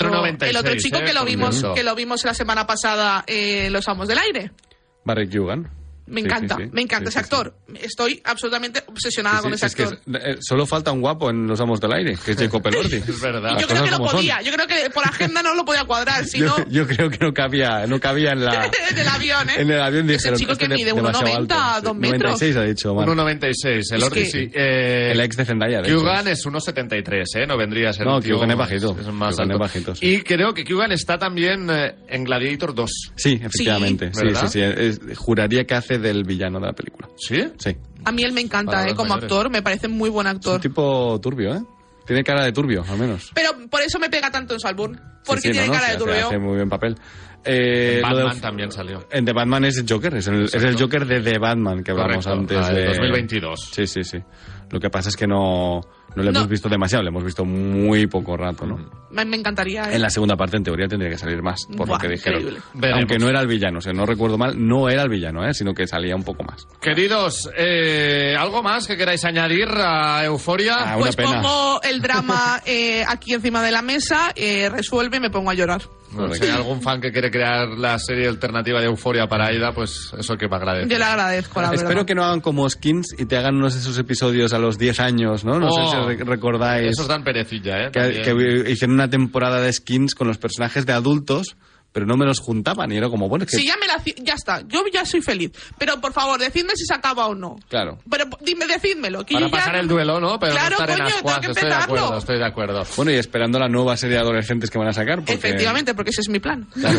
otro chico que lo vimos la semana pasada, Los Amos del Aire. Barry Keoghan. Me encanta ese actor. Estoy absolutamente obsesionada con ese actor. Que solo falta un guapo en Los Amos del Aire, que es Jacob Elordi. Es verdad. Yo creo que no podía. Yo creo que por agenda no lo podía cuadrar. Yo creo que no cabía en la... en el avión, ¿eh? En el avión dijeron... Ese chico que mide 1,90, 2 metros. 96 ha dicho, Omar. 1,96. Elordi sí. El ex de Zendaya, de Keoghan es 1,73, ¿eh? No vendría a ser... No, Keoghan es bajito. Es más alto. Sí. Y creo que Keoghan está también en Gladiator 2. Sí, efectivamente. Sí. Juraría que hace del villano de la película. ¿Sí? Sí. A mí él me encanta, como actor, me parece muy buen actor. Es un tipo turbio, ¿eh? Tiene cara de turbio, al menos. Pero por eso me pega tanto en Salburn, porque tiene cara de turbio. Hace muy bien papel. Batman también salió. En The Batman es Joker, es el Joker de The Batman que hablamos antes de 2022. Sí. Lo que pasa es que no lo hemos visto demasiado, lo hemos visto muy poco rato, ¿no? Me encantaría. En la segunda parte, en teoría, tendría que salir más, por lo que dijeron. Aunque no era el villano, no recuerdo mal, no era el villano, sino que salía un poco más. Queridos, ¿algo más que queráis añadir a Euforia? Pues pongo el drama aquí encima de la mesa, resuelve y me pongo a llorar. Bueno, si hay algún fan que quiere crear la serie alternativa de Euforia para Aida, pues eso que me agradece. Yo le agradezco, la verdad. Espero que no hagan como Skins y te hagan unos de esos episodios a los 10 años, ¿no? No sé si recordáis. Esos dan perecilla, ¿eh? Que hicieron una temporada de Skins con los personajes de adultos, pero no me los juntaban y era como, bueno, es que... Sí, ya está, yo ya soy feliz. Pero, por favor, decidme si se acaba o no. Claro. Pero decídmelo. Que para pasar el duelo, ¿no? Pero claro, no estar coño, en ascuas. Estoy de acuerdo. Bueno, y esperando la nueva serie de adolescentes que van a sacar. Efectivamente, porque ese es mi plan. Claro.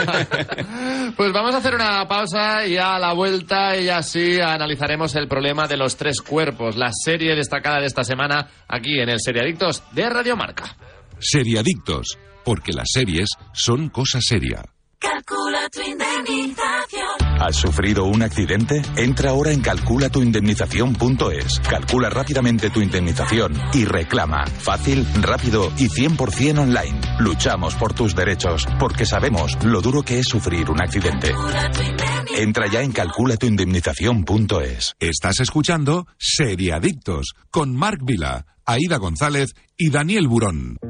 Pues vamos a hacer una pausa y a la vuelta y así analizaremos el problema de los 3 cuerpos, la serie destacada de esta semana aquí en el Seriadictos de Radio Marca. Seriadictos, porque las series son cosa seria. Calcula tu indemnización. ¿Has sufrido un accidente? Entra ahora en calculatuindemnización.es. Calcula rápidamente tu indemnización y reclama. Fácil, rápido y 100% online. Luchamos por tus derechos, porque sabemos lo duro que es sufrir un accidente. Entra ya en calculatuindemnización.es. Estás escuchando Seriadictos con Marc Vila, Aida González y Daniel Burón.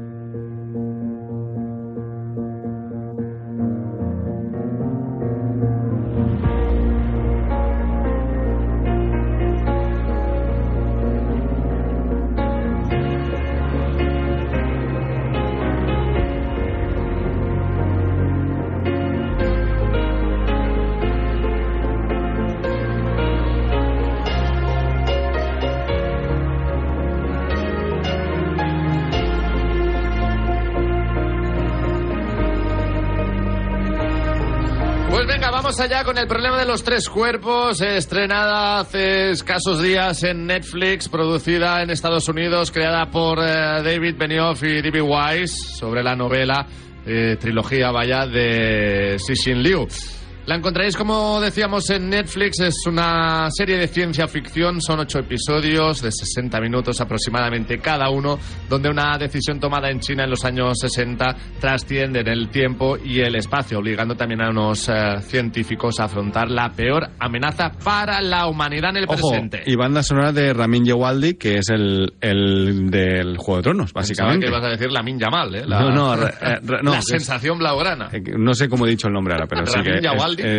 Vamos allá con el problema de los 3 cuerpos, estrenada hace escasos días en Netflix, producida en Estados Unidos, creada por David Benioff y D.B. Weiss, sobre la novela, trilogía vaya, de Cixin Liu. La encontraréis, como decíamos, en Netflix. Es una serie de ciencia ficción. Son 8 episodios de 60 minutos aproximadamente cada uno, donde una decisión tomada en China en los años 60 trasciende en el tiempo y el espacio, obligando también a unos científicos a afrontar la peor amenaza para la humanidad en el presente. Y banda sonora de Ramin Djawadi, que es el del Juego de Tronos, básicamente. Pensaba que ibas a decir Lamin Yamal, ¿eh? No, la sensación blaugrana. No sé cómo he dicho el nombre ahora, pero sí que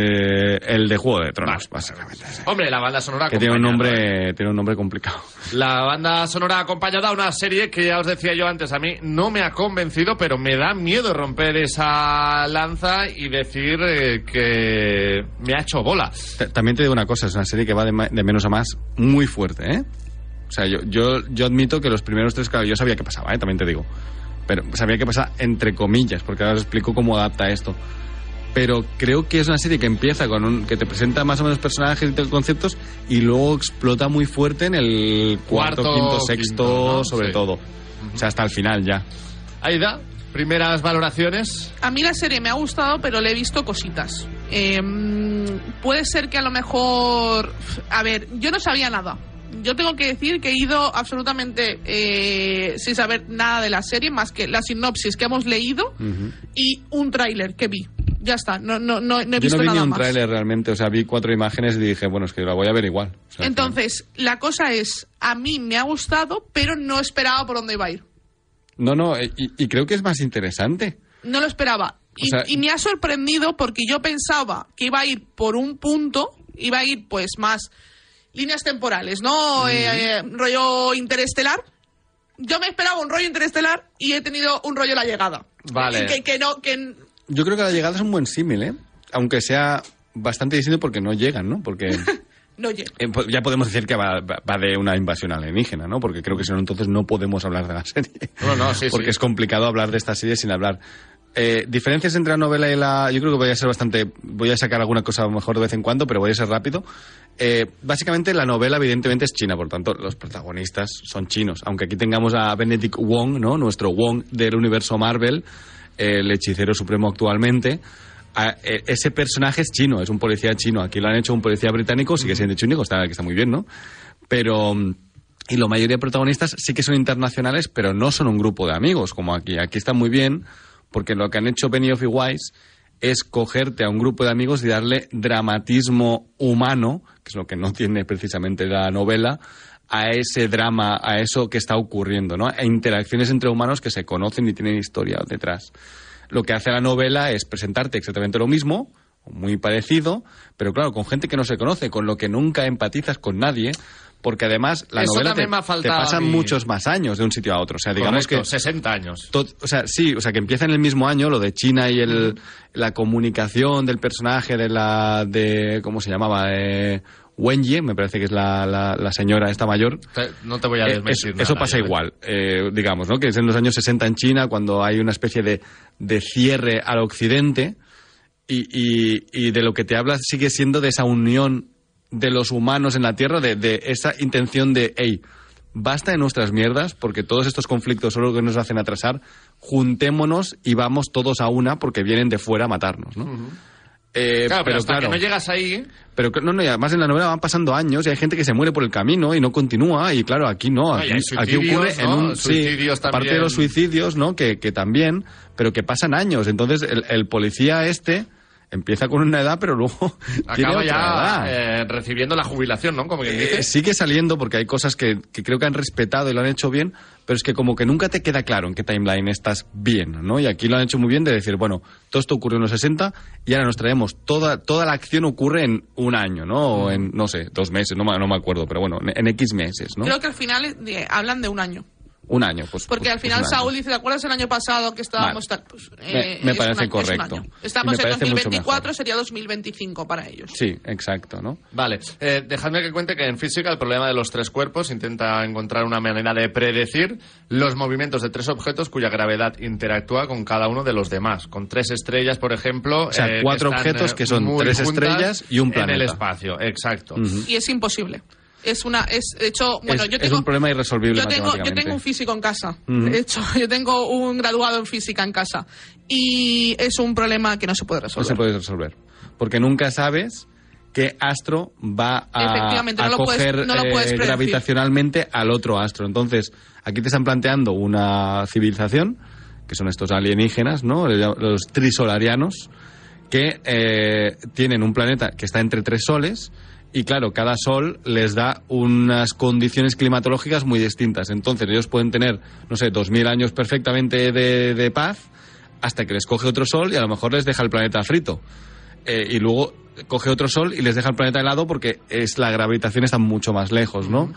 el de Juego de Tronos, básicamente. Sí. Hombre, la banda sonora que tiene un nombre complicado. La banda sonora acompañada a una serie que ya os decía yo antes, a mí no me ha convencido, pero me da miedo romper esa lanza y decir que me ha hecho bola. También te digo una cosa, es una serie que va de menos a más muy fuerte, ¿eh? O sea, yo admito que los primeros 3, claro, yo sabía que pasaba, también te digo. Pero sabía que pasaba entre comillas, porque ahora os explico cómo adapta esto. Pero creo que es una serie que empieza que te presenta más o menos personajes y conceptos y luego explota muy fuerte en el cuarto, quinto, sexto, ¿no? Sobre todo. O sea, hasta el final ya. Aida, primeras valoraciones. A mí la serie me ha gustado, pero le he visto cositas. puede ser que a lo mejor... A ver, yo no sabía nada. Yo tengo que decir que he ido absolutamente sin saber nada de la serie, más que la sinopsis que hemos leído y un tráiler que vi. Ya está, no he visto nada más. Yo no vi ni un tráiler realmente, o sea, vi 4 imágenes y dije, bueno, es que la voy a ver igual. O sea, entonces, la cosa es, a mí me ha gustado, pero no esperaba por dónde iba a ir. No, y creo que es más interesante. No lo esperaba. Y me ha sorprendido porque yo pensaba que iba a ir por un punto, iba a ir pues más líneas temporales, ¿no? Rollo interestelar. Yo me esperaba un rollo interestelar y he tenido un rollo La Llegada. Vale. Yo creo que La Llegada es un buen símil, ¿eh? Aunque sea bastante distinto porque no llegan, ¿no? Porque... no llega. Ya podemos decir que va de una invasión alienígena, ¿no? Porque creo que si no, entonces no podemos hablar de la serie. No, sí, porque es complicado hablar de esta serie sin hablar. Diferencias entre la novela y la... Yo creo que voy a ser bastante... Voy a sacar alguna cosa mejor de vez en cuando, pero voy a ser rápido. Básicamente la novela evidentemente es china, por tanto los protagonistas son chinos. Aunque aquí tengamos a Benedict Wong, ¿no? Nuestro Wong del universo Marvel, el hechicero supremo actualmente. Ese personaje es chino, es un policía chino. Aquí lo han hecho un policía británico, sigue siendo chino, que está muy bien, ¿no? Pero... Y la mayoría de protagonistas sí que son internacionales, pero no son un grupo de amigos, como aquí. Aquí está muy bien... Porque lo que han hecho Benioff y Weiss es cogerte a un grupo de amigos y darle dramatismo humano, que es lo que no tiene precisamente la novela, a ese drama, a eso que está ocurriendo, ¿no? A interacciones entre humanos que se conocen y tienen historia detrás. Lo que hace la novela es presentarte exactamente lo mismo, muy parecido, pero claro, con gente que no se conoce, con lo que nunca empatizas con nadie... Porque además la eso novela te pasan muchos más años de un sitio a otro. O sea, digamos correcto, que 60 años. O sea, que empieza en el mismo año lo de China y la comunicación del personaje de ¿cómo se llamaba? Wenye, me parece que es la señora esta mayor. No te voy a desmentir nada. Eso pasa igual, digamos, ¿no? Que es en los años 60 en China cuando hay una especie de cierre al occidente y de lo que te hablas sigue siendo de esa unión de los humanos en la Tierra, de esa intención de, hey, basta de nuestras mierdas, porque todos estos conflictos son lo que nos hacen atrasar, juntémonos y vamos todos a una porque vienen de fuera a matarnos, ¿no? Pero hasta que no llegas ahí... Pero no, y además en la novela van pasando años y hay gente que se muere por el camino y no continúa, y claro, aquí no, aquí ocurre en un... Suicidios sí, también. Aparte de los suicidios, ¿no? Que también, pero que pasan años. Entonces el policía empieza con una edad, pero luego tiene otra edad. Recibiendo la jubilación, ¿no? Como quien dice. Sigue saliendo porque hay cosas que creo que han respetado y lo han hecho bien, pero es que como que nunca te queda claro en qué timeline estás bien, ¿no? Y aquí lo han hecho muy bien de decir, bueno, todo esto ocurrió en los 60 y ahora nos traemos toda la acción ocurre en un año, ¿no? O en, no sé, 2 meses, no me acuerdo, pero bueno, en X meses, ¿no? Creo que al final hablan de un año. Un año, pues. Porque al final Saúl dice, ¿te acuerdas el año pasado que estábamos tal? Pues, me parece correcto. Estamos en 2024, sería 2025 para ellos. Sí, exacto, ¿no? Vale, dejadme que cuente que en física el problema de los 3 cuerpos intenta encontrar una manera de predecir los movimientos de 3 objetos cuya gravedad interactúa con cada uno de los demás. Con 3 estrellas, por ejemplo... O sea, 4 objetos que son 3 estrellas y un planeta. En el espacio, exacto. Y es imposible. De hecho, bueno, yo tengo... Es un problema irresolvible matemáticamente. Yo tengo un físico en casa. De hecho, yo tengo un graduado en física en casa. Y es un problema que no se puede resolver. No se puede resolver. Porque nunca sabes qué astro va a coger gravitacionalmente al otro astro. Entonces, aquí te están planteando una civilización, que son estos alienígenas, ¿no? Los trisolarianos, que tienen un planeta que está entre 3 soles. Y claro, cada sol les da unas condiciones climatológicas muy distintas. Entonces ellos pueden tener, no sé, 2000 años perfectamente de paz, hasta que les coge otro sol y a lo mejor les deja el planeta frito. Y luego coge otro sol y les deja el planeta helado porque la gravitación está mucho más lejos, ¿no?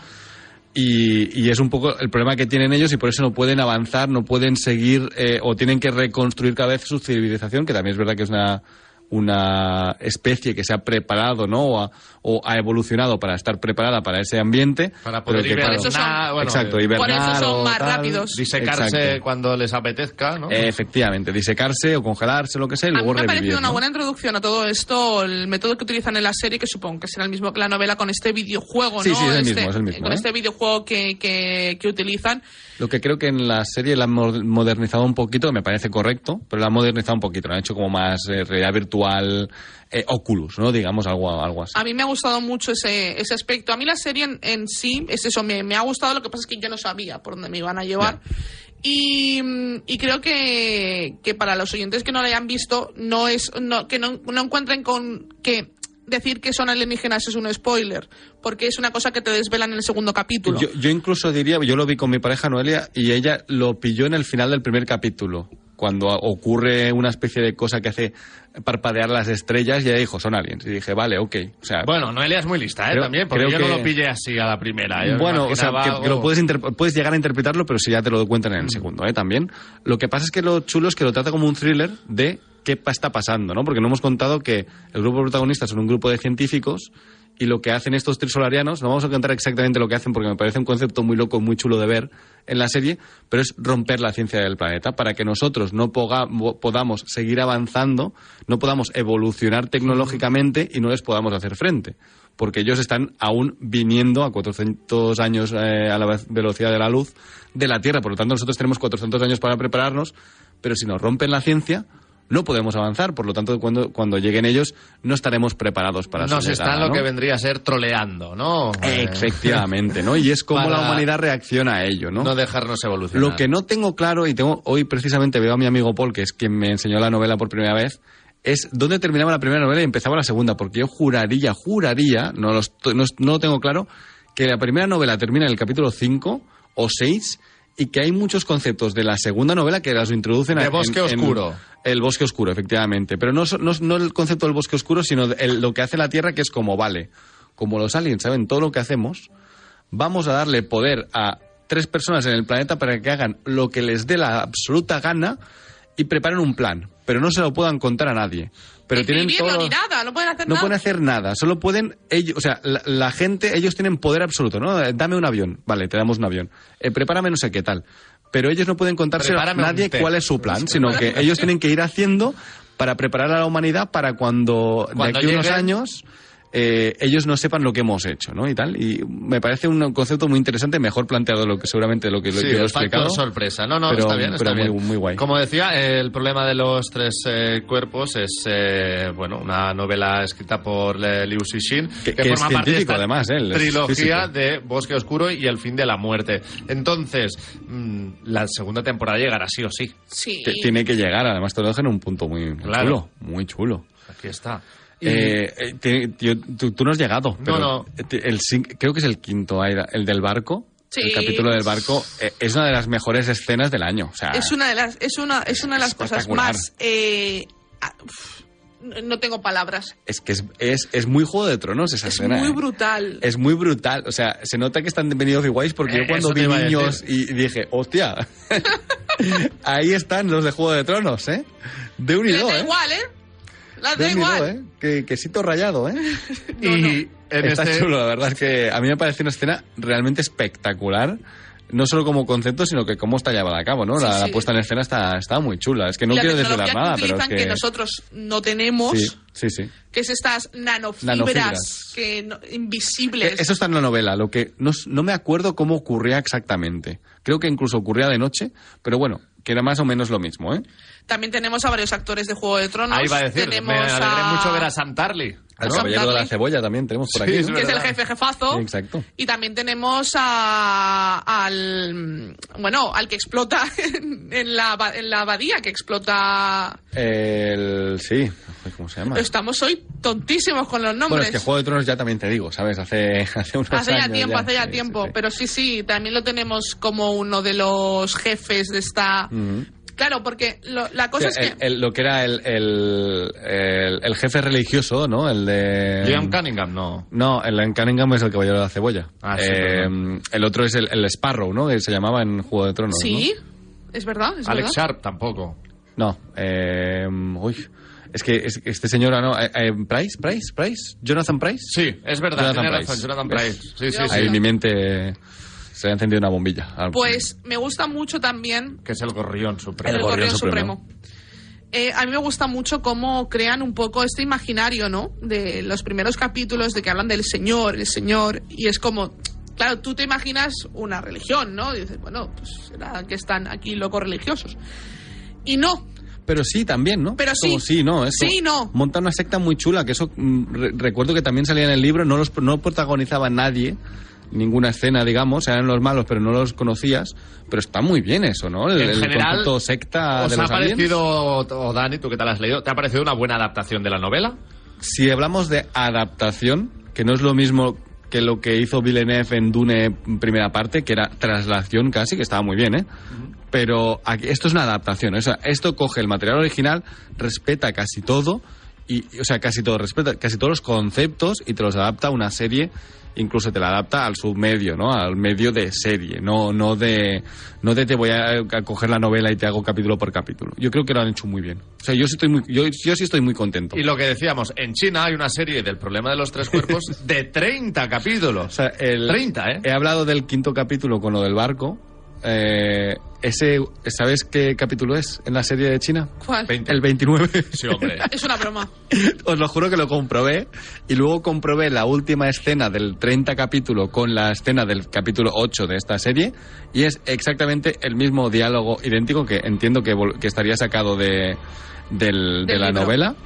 Y es un poco el problema que tienen ellos y por eso no pueden avanzar, no pueden seguir o tienen que reconstruir cada vez su civilización, que también es verdad que es una especie que se ha preparado, ¿no? O ha evolucionado para estar preparada para ese ambiente. Para poder hibernar. Exacto, hibernar. Por eso son más rápidos. Disecarse cuando les apetezca, ¿no? Efectivamente, disecarse o congelarse, lo que sea, y luego revivir. Me ha parecido una buena introducción a todo esto, el método que utilizan en la serie, que supongo que será el mismo que la novela, con este videojuego, ¿no? Sí, es el mismo. Con este videojuego que utilizan. Lo que creo que en la serie la han modernizado un poquito, me parece correcto, pero la han modernizado un poquito, la han hecho como más realidad virtual virtual Oculus, ¿no? Digamos, algo así. A mí me ha gustado mucho ese aspecto. A mí la serie en sí es eso, me ha gustado, lo que pasa es que yo no sabía por dónde me iban a llevar. Y creo que para los oyentes que no la hayan visto, que no encuentren con que decir que son alienígenas es un spoiler, porque es una cosa que te desvelan en el segundo capítulo. Yo incluso diría, yo lo vi con mi pareja Noelia y ella lo pilló en el final del primer capítulo, cuando ocurre una especie de cosa que hace parpadear las estrellas, y ella dijo, son aliens. Y dije, vale, ok. O sea, bueno, Noelia es muy lista, también, porque yo no lo pillé así a la primera. Bueno, o sea, que lo puedes llegar a interpretarlo, pero si ya te lo cuentan en el segundo, también. Lo que pasa es que lo chulo es que lo trata como un thriller de qué está pasando, ¿no? Porque no hemos contado que el grupo protagonista son un grupo de científicos, y lo que hacen estos trisolarianos, no vamos a contar exactamente lo que hacen porque me parece un concepto muy loco, muy chulo de ver en la serie, pero es romper la ciencia del planeta para que nosotros no podamos seguir avanzando, no podamos evolucionar tecnológicamente y no les podamos hacer frente. Porque ellos están aún viniendo a 400 años a la velocidad de la luz de la Tierra. Por lo tanto, nosotros tenemos 400 años para prepararnos, pero si nos rompen la ciencia, no podemos avanzar. Por lo tanto, cuando lleguen ellos, no estaremos preparados para su llegada. Nos están lo que vendría a ser troleando, ¿no? Efectivamente, ¿no? Y es como la humanidad reacciona a ello, ¿no? No dejarnos evolucionar. Lo que no tengo claro, y hoy precisamente veo a mi amigo Paul, que es quien me enseñó la novela por primera vez, es dónde terminaba la primera novela y empezaba la segunda, porque yo juraría, no lo tengo claro, que la primera novela termina en el capítulo 5 o 6, y que hay muchos conceptos de la segunda novela que las introducen de bosque oscuro. El bosque oscuro, efectivamente. Pero no el concepto del bosque oscuro, sino lo que hace la Tierra, que es como, vale, como los aliens saben todo lo que hacemos, vamos a darle poder a 3 personas en el planeta para que hagan lo que les dé la absoluta gana y preparen un plan. Pero no se lo puedan contar a nadie. Pero tienen todo... ni nada, no pueden hacer nada. No pueden hacer nada, solo pueden ellos, o sea, la gente, ellos tienen poder absoluto, ¿no? Dame un avión, vale, te damos un avión. Prepárame no sé qué tal. Pero ellos no pueden contárselo a nadie cuál es su plan, sino que ellos tienen que ir haciendo para preparar a la humanidad para cuando de aquí a unos años ellos no sepan lo que hemos hecho, ¿no? Y tal. Y me parece un concepto muy interesante, mejor planteado de lo que seguramente lo que yo he explicado. Sorpresa. No, pero, está bien, está pero bien. Muy guay. Como decía, el problema de los 3 cuerpos es, una novela escrita por Liu Cixin, que forma parte de esta además, trilogía de Bosque Oscuro y El fin de la muerte. Entonces, la segunda temporada llegará sí o sí. Sí. Tiene que llegar, además te lo dejan en un punto muy chulo, muy chulo. Aquí está. Tú no has llegado, pero no. Creo que es el quinto, Aida, el del barco. Sí. El capítulo del barco es una de las mejores escenas del año. O sea, es una de las cosas más... no tengo palabras. Es que es muy Juego de Tronos esa escena. Es muy brutal. Es muy brutal. O sea, se nota que están venidos iguales porque yo cuando vi niños y dije, hostia, ahí están los de Juego de Tronos, ¿eh? De unido, da igual, ¿eh? Da igual. Quesito rayado, ¿eh? Y está chulo, la verdad es que a mí me parece una escena realmente espectacular. No solo como concepto, sino que cómo está llevada a cabo, ¿no? Sí, la puesta en escena está muy chula. Es que no quiero desvelar nada, pero es que nosotros no tenemos, sí. que es estas nanofibras. Invisibles. Eso está en la novela. Lo que no me acuerdo cómo ocurría exactamente. Creo que incluso ocurría de noche, pero bueno, que era más o menos lo mismo, ¿eh? También tenemos a varios actores de Juego de Tronos. Ahí va a decir, me alegré mucho ver a Sam Tarly. El caballero de la cebolla también tenemos por aquí. Que es el jefazo. Sí, exacto. Y también tenemos al que explota en la abadía, que explota... Sí, ¿cómo se llama? Estamos hoy tontísimos con los nombres. Bueno, es que Juego de Tronos ya también te digo, ¿sabes? Hace unos años. Hace ya tiempo. Pero sí, también lo tenemos como uno de los jefes de esta... Claro, porque la cosa es que... lo que era el jefe religioso, ¿no? El de... Liam Cunningham, no. No, el Liam Cunningham es el caballero de la cebolla. Sí, el otro es el Sparrow, ¿no? Que se llamaba en Juego de Tronos, sí, ¿no? Es verdad, Alex Sharp tampoco. No, es que este señor, ¿no? ¿Price? ¿Jonathan Price? Sí, es verdad, tiene razón, Jonathan Price. Sí. Ahí mi mente... Se ha encendido una bombilla. Pues me gusta mucho también... Que es el Gorrión Supremo. El Gorrión Supremo. A mí me gusta mucho cómo crean un poco este imaginario, ¿no? De los primeros capítulos de que hablan del Señor, el Señor, y es como... Claro, tú te imaginas una religión, ¿no? Y dices, bueno, pues será que están aquí locos religiosos. Y no. Pero sí, también, ¿no? Pero sí. Como sí, ¿no? Es sí, no. Monta una secta muy chula, que eso recuerdo que también salía en el libro, no protagonizaba nadie, ninguna escena, digamos, eran los malos, pero no los conocías, pero está muy bien eso, ¿no? En general, concepto secta de los aliens. ¿Os ha parecido, o Dani, tú que te la has leído, te ha parecido una buena adaptación de la novela? Si hablamos de adaptación, que no es lo mismo que lo que hizo Villeneuve en Dune primera parte, que era traslación casi, que estaba muy bien, ¿eh? Pero aquí, esto es una adaptación, o sea, esto coge el material original, respeta casi todo, respeta casi todos los conceptos y te los adapta a una serie, incluso te la adapta al submedio, ¿no? Al medio de serie, no te voy a coger la novela y te hago capítulo por capítulo. Yo creo que lo han hecho muy bien. O sea, yo sí estoy muy contento. Y lo que decíamos, en China hay una serie del problema de los 3 cuerpos de 30 capítulos. O sea, 30, ¿eh? He hablado del 5º capítulo con lo del barco. ¿Sabes qué capítulo es en la serie de China? ¿Cuál? El 29. Sí, hombre. Es una broma. Os lo juro que lo comprobé y luego comprobé la última escena del 30 capítulo con la escena del capítulo 8 de esta serie y es exactamente el mismo diálogo idéntico, que entiendo que estaría sacado de la novela.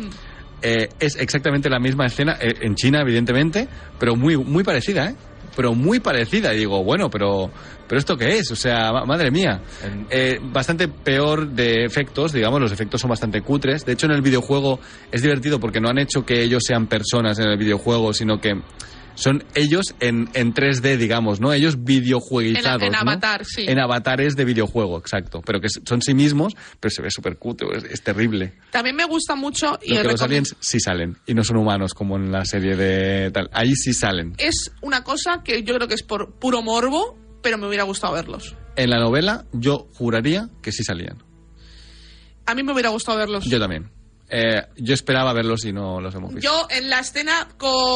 Es exactamente la misma escena en China, evidentemente, pero muy, muy parecida, ¿eh? Pero muy parecida. Y digo, bueno, pero ¿esto qué es? O sea, madre mía. Bastante peor de efectos, digamos, los efectos son bastante cutres. De hecho, en el videojuego es divertido porque no han hecho que ellos sean personas en el videojuego, sino que son ellos en 3D, digamos, ¿no? Ellos videojueguizados, en ¿no? avatar, sí. En avatares de videojuego, exacto. Pero que son sí mismos, pero se ve súper cutre, es terrible. También me gusta mucho... Y los aliens sí salen, y no son humanos como en la serie de tal. Ahí sí salen. Es una cosa que yo creo que es por puro morbo, pero me hubiera gustado verlos. En la novela yo juraría que sí salían. A mí me hubiera gustado verlos. Yo también. Yo esperaba verlos y no los hemos visto. Yo en la escena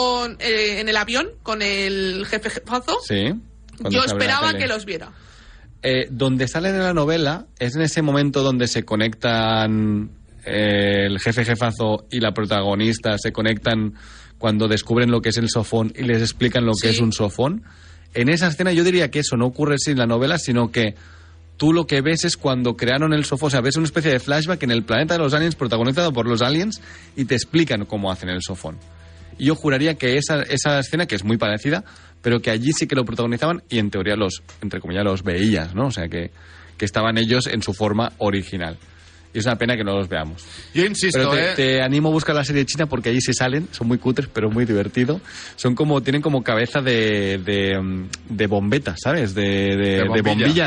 en el avión con el jefazo, sí, yo esperaba que los viera. Donde salen en la novela es en ese momento donde se conectan el jefazo y la protagonista, se conectan cuando descubren lo que es el sofón y les explican lo que es un sofón. En esa escena yo diría que eso no ocurre así en la novela, sino que tú lo que ves es cuando crearon el sofón, o sea, ves una especie de flashback en el planeta de los aliens protagonizado por los aliens y te explican cómo hacen el sofón. Y yo juraría que esa escena, que es muy parecida, pero que allí sí que lo protagonizaban y en teoría entre comillas, los veías, ¿no? O sea, que estaban ellos en su forma original. Y es una pena que no los veamos. Yo insisto, pero te animo a buscar la serie china porque allí sí salen, son muy cutres, pero muy divertido. Tienen como cabeza de bombeta, ¿sabes? De bombilla,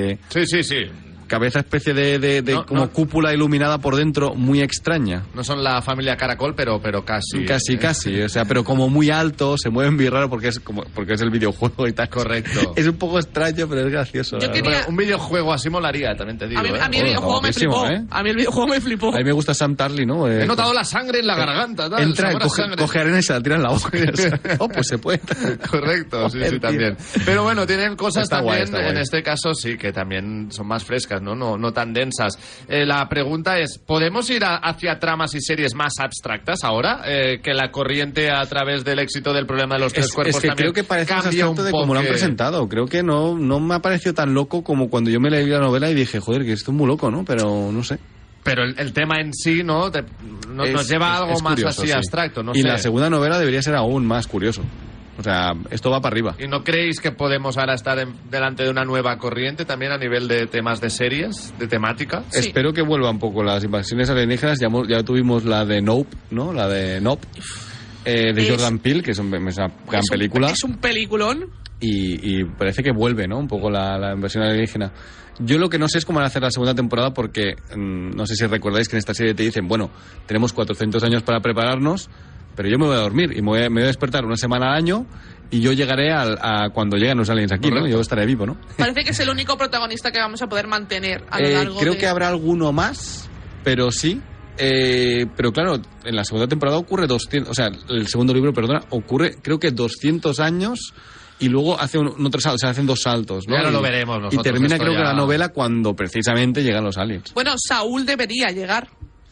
Sí. Cabeza especie de cúpula iluminada por dentro, muy extraña. No son la familia Caracol, pero casi. Casi, o sea, pero como muy alto, se mueven bien raro porque es el videojuego y tal. Correcto. Es un poco extraño, pero es gracioso. Un videojuego así molaría, también te digo. A mí el videojuego me flipó. A mí el videojuego me flipó. A mí me gusta Sam Tarly, ¿no? He notado la sangre en la garganta. Entra, coge arena y se la tira en la boca. Pues se puede. Correcto, sí, también. Pero bueno, tienen cosas está también, guay. En este caso sí, que también son más frescas, no tan densas. La pregunta es, ¿podemos ir hacia tramas y series más abstractas ahora? Que la corriente a través del éxito del problema de los 3 cuerpos también también creo que parece más cambia abstracto de cómo lo han presentado. Creo que no me ha parecido tan loco como cuando yo me leí la novela y dije, joder, que esto es muy loco, ¿no? Pero no sé. Pero el tema en sí, ¿no? Nos lleva a algo más curioso, así sí. abstracto, no sé. Y la segunda novela debería ser aún más curioso. O sea, esto va para arriba. ¿Y no creéis que podemos ahora estar delante de una nueva corriente también a nivel de temas de series, de temática? Sí. Espero que vuelva un poco las invasiones alienígenas. Ya tuvimos la de Nope, ¿no? La de Nope, de Jordan Peele, que es una gran película. Es un peliculón. Y parece que vuelve, ¿no? Un poco la invasión alienígena. Yo lo que no sé es cómo van a hacer la segunda temporada porque no sé si recordáis que en esta serie te dicen, bueno, tenemos 400 años para prepararnos, pero yo me voy a dormir y me voy a despertar una semana al año y yo llegaré a cuando lleguen los aliens aquí, ¿no? Yo estaré vivo, ¿no? Parece que es el único protagonista que vamos a poder mantener a lo largo creo que habrá alguno más, pero sí. Pero claro, en la segunda temporada ocurre 200, o sea, el segundo libro, perdona, ocurre creo que 200 años y luego hace otro salto, o sea, hacen 2 saltos, ¿no? Ya no lo veremos nosotros. Y termina creo que la novela cuando precisamente llegan los aliens. Bueno, Saúl debería llegar.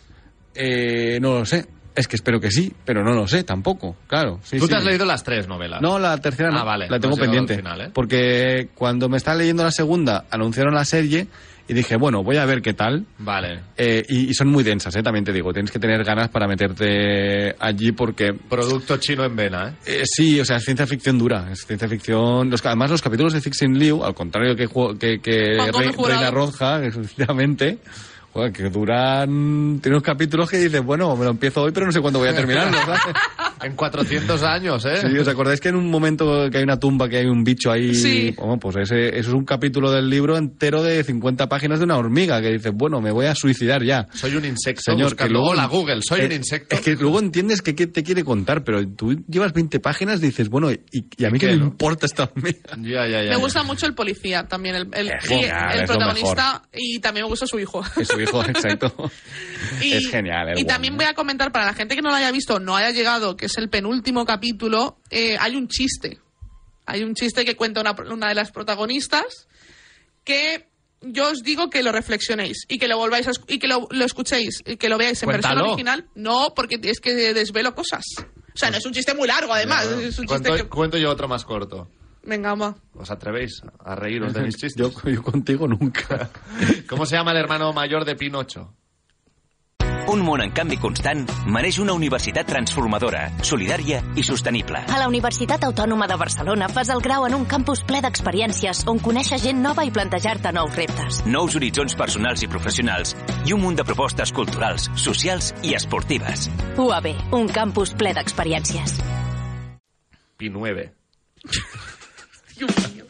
No lo sé. Es que espero que sí, pero no lo sé tampoco, claro. Sí, ¿Tú te has leído las 3 novelas? No, la tercera no. Vale. La tengo pendiente. Final, ¿eh? Porque cuando me estaba leyendo la segunda, anunciaron la serie y y dije, bueno, voy a ver qué tal. Vale. Y son muy densas, también te digo. Tienes que tener ganas para meterte allí porque... Producto chino en vena, sí, o sea, es ciencia ficción dura. Es ciencia ficción... Además, los capítulos de Fixing Liu, al contrario que Reina Roja, efectivamente... Joder, que duran... Tiene unos capítulos que dices, bueno, me lo empiezo hoy, pero no sé cuándo voy a terminarlo, ¿sabes? En 400 años, ¿eh? Sí, ¿os acordáis que en un momento que hay una tumba, que hay un bicho ahí? Sí. Bueno, pues eso es un capítulo del libro entero de 50 páginas de una hormiga, que dices, bueno, me voy a suicidar ya. Soy un insecto, señor, que luego la Google, soy un insecto. Es que luego entiendes que te quiere contar, pero tú llevas 20 páginas y dices, bueno, ¿y a mí qué me importa esta hormiga? Ya. Me gusta mucho el policía también, el protagonista, y también me gusta su hijo. Es su hijo, exacto. Es genial. Y también voy a comentar, para la gente que no lo haya visto, no haya llegado, que es el penúltimo capítulo, hay un chiste. Hay un chiste que cuenta una de las protagonistas, que yo os digo que lo reflexionéis y que lo volváis y que lo escuchéis y que lo veáis en versión original. No, porque es que desvelo cosas. O sea, no es un chiste muy largo, además. No. Es un chiste cuento yo otro más corto. Venga, ma. ¿Os atrevéis a reíros de mis chistes? Yo contigo nunca. ¿Cómo se llama el hermano mayor de Pinocho? Un món en canvi constant mereix una universitat transformadora, solidària i sostenible. A la Universitat Autònoma de Barcelona fas el grau en un campus ple d'experiències on coneixes gent nova i plantejar-te nous reptes. Nous horitzons personals i professionals i un munt de propostes culturals, socials i esportives. UAB, un campus ple d'experiències. P9. Dios mío.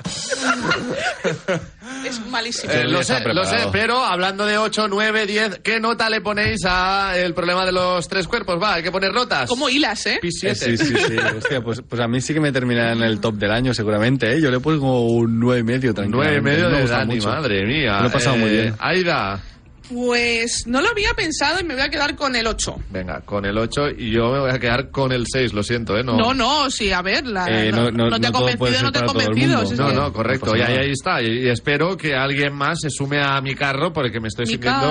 Es malísimo. Lo sé, pero hablando de 8, 9, 10, ¿qué nota le ponéis a el problema de los tres cuerpos? Va, hay que poner notas. Como hilas, ¿eh? P7. Sí. Hostia, pues a mí sí que me termina en el top del año, seguramente, ¿eh? Yo le pongo un 9,5 tranquilamente. 9,5 de Dani, madre mía. Lo he pasado muy bien. Aida. Pues no lo había pensado y me voy a quedar con el 8. Venga, con el 8 y yo me voy a quedar con el 6, lo siento, ¿eh? No, sí, a ver, no te ha convencido, no te ha convencido. No, correcto, y ahí está. Y espero que alguien más se sume a mi carro porque me estoy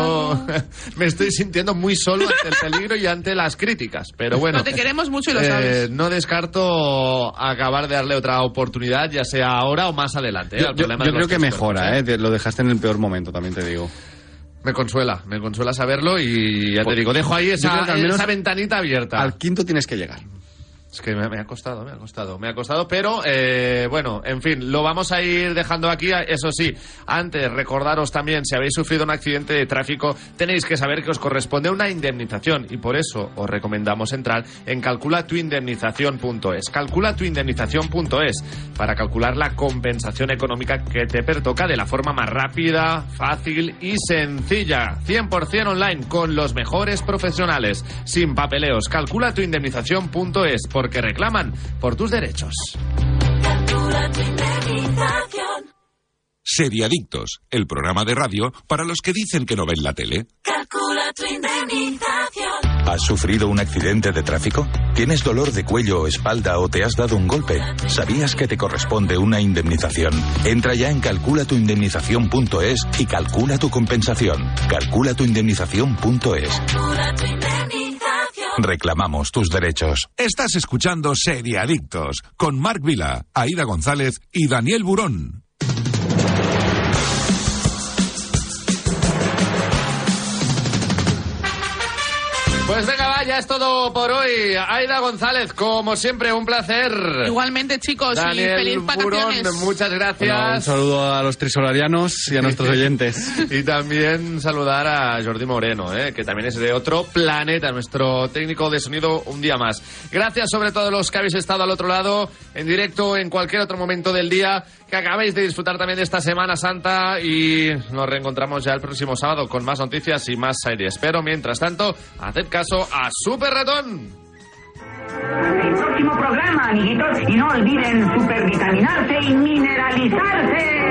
sintiendo muy solo ante el peligro y ante las críticas. Pero bueno. No te queremos mucho y lo sabes. No descarto acabar de darle otra oportunidad, ya sea ahora o más adelante. Yo creo que mejora, lo dejaste en el peor momento, también te digo. Me consuela saberlo y ya te digo, dejo ahí esa ventanita abierta. Al quinto tienes que llegar. Es que me ha costado, pero bueno, en fin, lo vamos a ir dejando aquí. Eso sí, antes recordaros también, si habéis sufrido un accidente de tráfico, tenéis que saber que os corresponde una indemnización y por eso os recomendamos entrar en calculatuindemnización.es. Calculatuindemnización.es para calcular la compensación económica que te pertoca de la forma más rápida, fácil y sencilla. 100% online, con los mejores profesionales, sin papeleos. Calculatuindemnización.es, porque reclaman por tus derechos. Calcula tu indemnización. Seriadictos, el programa de radio para los que dicen que no ven la tele. Calcula tu indemnización. ¿Has sufrido un accidente de tráfico? ¿Tienes dolor de cuello o espalda o te has dado un golpe? ¿Sabías que te corresponde una indemnización? Entra ya en calculatuindemnización.es y calcula tu compensación. Calculatuindemnización.es. Calcula tu indemnización. Reclamamos tus derechos. Estás escuchando Seriadictos con Marc Vila, Aida González y Daniel Burón. Pues venga, va, ya es todo por hoy. Aida González, como siempre, un placer. Igualmente, chicos, Daniel y feliz vacaciones. Burón, muchas gracias. Bueno, un saludo a los trisolarianos y a nuestros oyentes. Y también saludar a Jordi Moreno, que también es de otro planeta, nuestro técnico de sonido un día más. Gracias sobre todo a los que habéis estado al otro lado, en directo, en cualquier otro momento del día, que acabéis de disfrutar también de esta Semana Santa y nos reencontramos ya el próximo sábado con más noticias y más series. Pero mientras tanto, haced caso a Super Ratón. El próximo programa, amiguitos, y no olviden supervitaminarse y mineralizarse.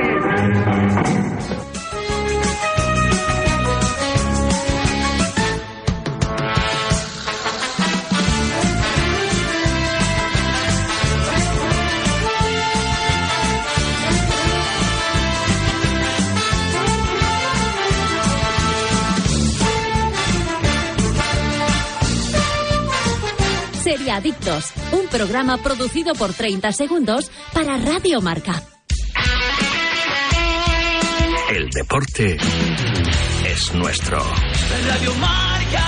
Seriadictos, un programa producido por 30 segundos para Radio Marca. El El deporte es nuestro. Radio Marca.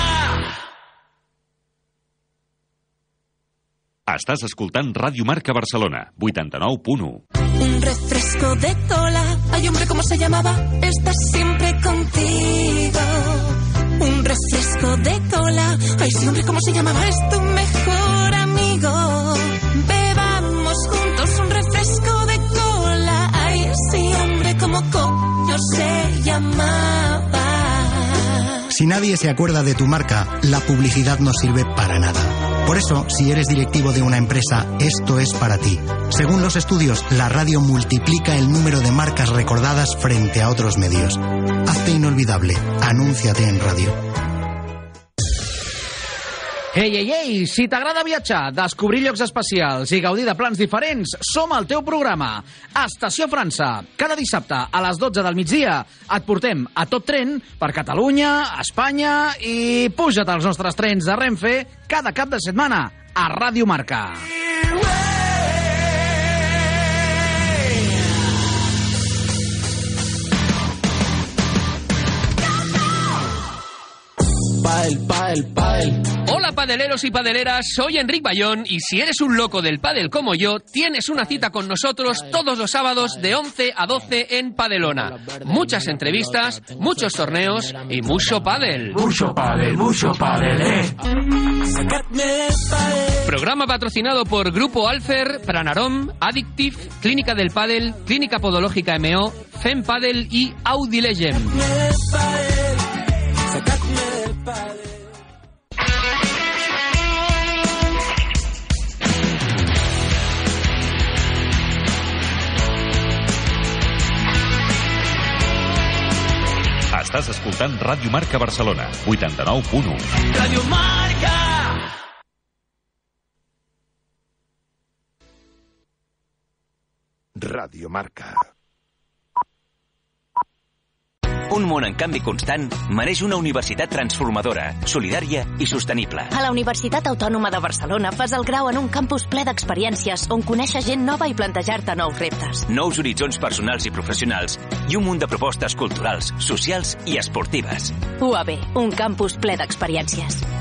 Estàs escoltant Ràdio Marca Barcelona, 89.1. Un refresco de cola. Ay, hombre, ¿cómo se llamaba? Está siempre contigo. Un refresco de cola. Ay, sí, hombre, ¿cómo se llamaba? Es tu mejor amigo. Bebamos juntos un refresco de cola. Ay, sí, hombre, ¿cómo coño se llamaba? Si nadie se acuerda de tu marca, la publicidad no sirve para nada. Por eso, si eres directivo de una empresa, esto es para ti. Según los estudios, la radio multiplica el número de marcas recordadas frente a otros medios. Hazte inolvidable. Anúnciate en radio. Ei, ei, ei, si t'agrada viatjar, descobrir llocs especials i gaudir de plans diferents, som al teu programa. Estació França. Cada dissabte a les 12 del migdia et portem a tot tren per Catalunya, Espanya i puja't als nostres trens de Renfe cada cap de setmana a Ràdio Marca. Pádel. Hola padeleros y padeleras, soy Enric Bayón y si eres un loco del pádel como yo, tienes una cita con nosotros todos los sábados de 11 a 12 en Padelona. Muchas entrevistas, muchos torneos y mucho pádel. Mucho pádel, Programa patrocinado por Grupo Alfer, Pranarom, Addictive, Clínica del Pádel, Clínica Podológica MO, Fem Pádel y Audi Legend. Estàs escoltant Ràdio Marca Barcelona, 89.1. Ràdio Marca. Ràdio Marca. Un món en canvi constant mereix una universitat transformadora, solidària i sostenible. A la Universitat Autònoma de Barcelona fas el grau en un campus ple d'experiències on coneixes gent nova i plantejar-te nous reptes. Nous horitzons personals i professionals i un munt de propostes culturals, socials i esportives. UAB, un campus ple d'experiències.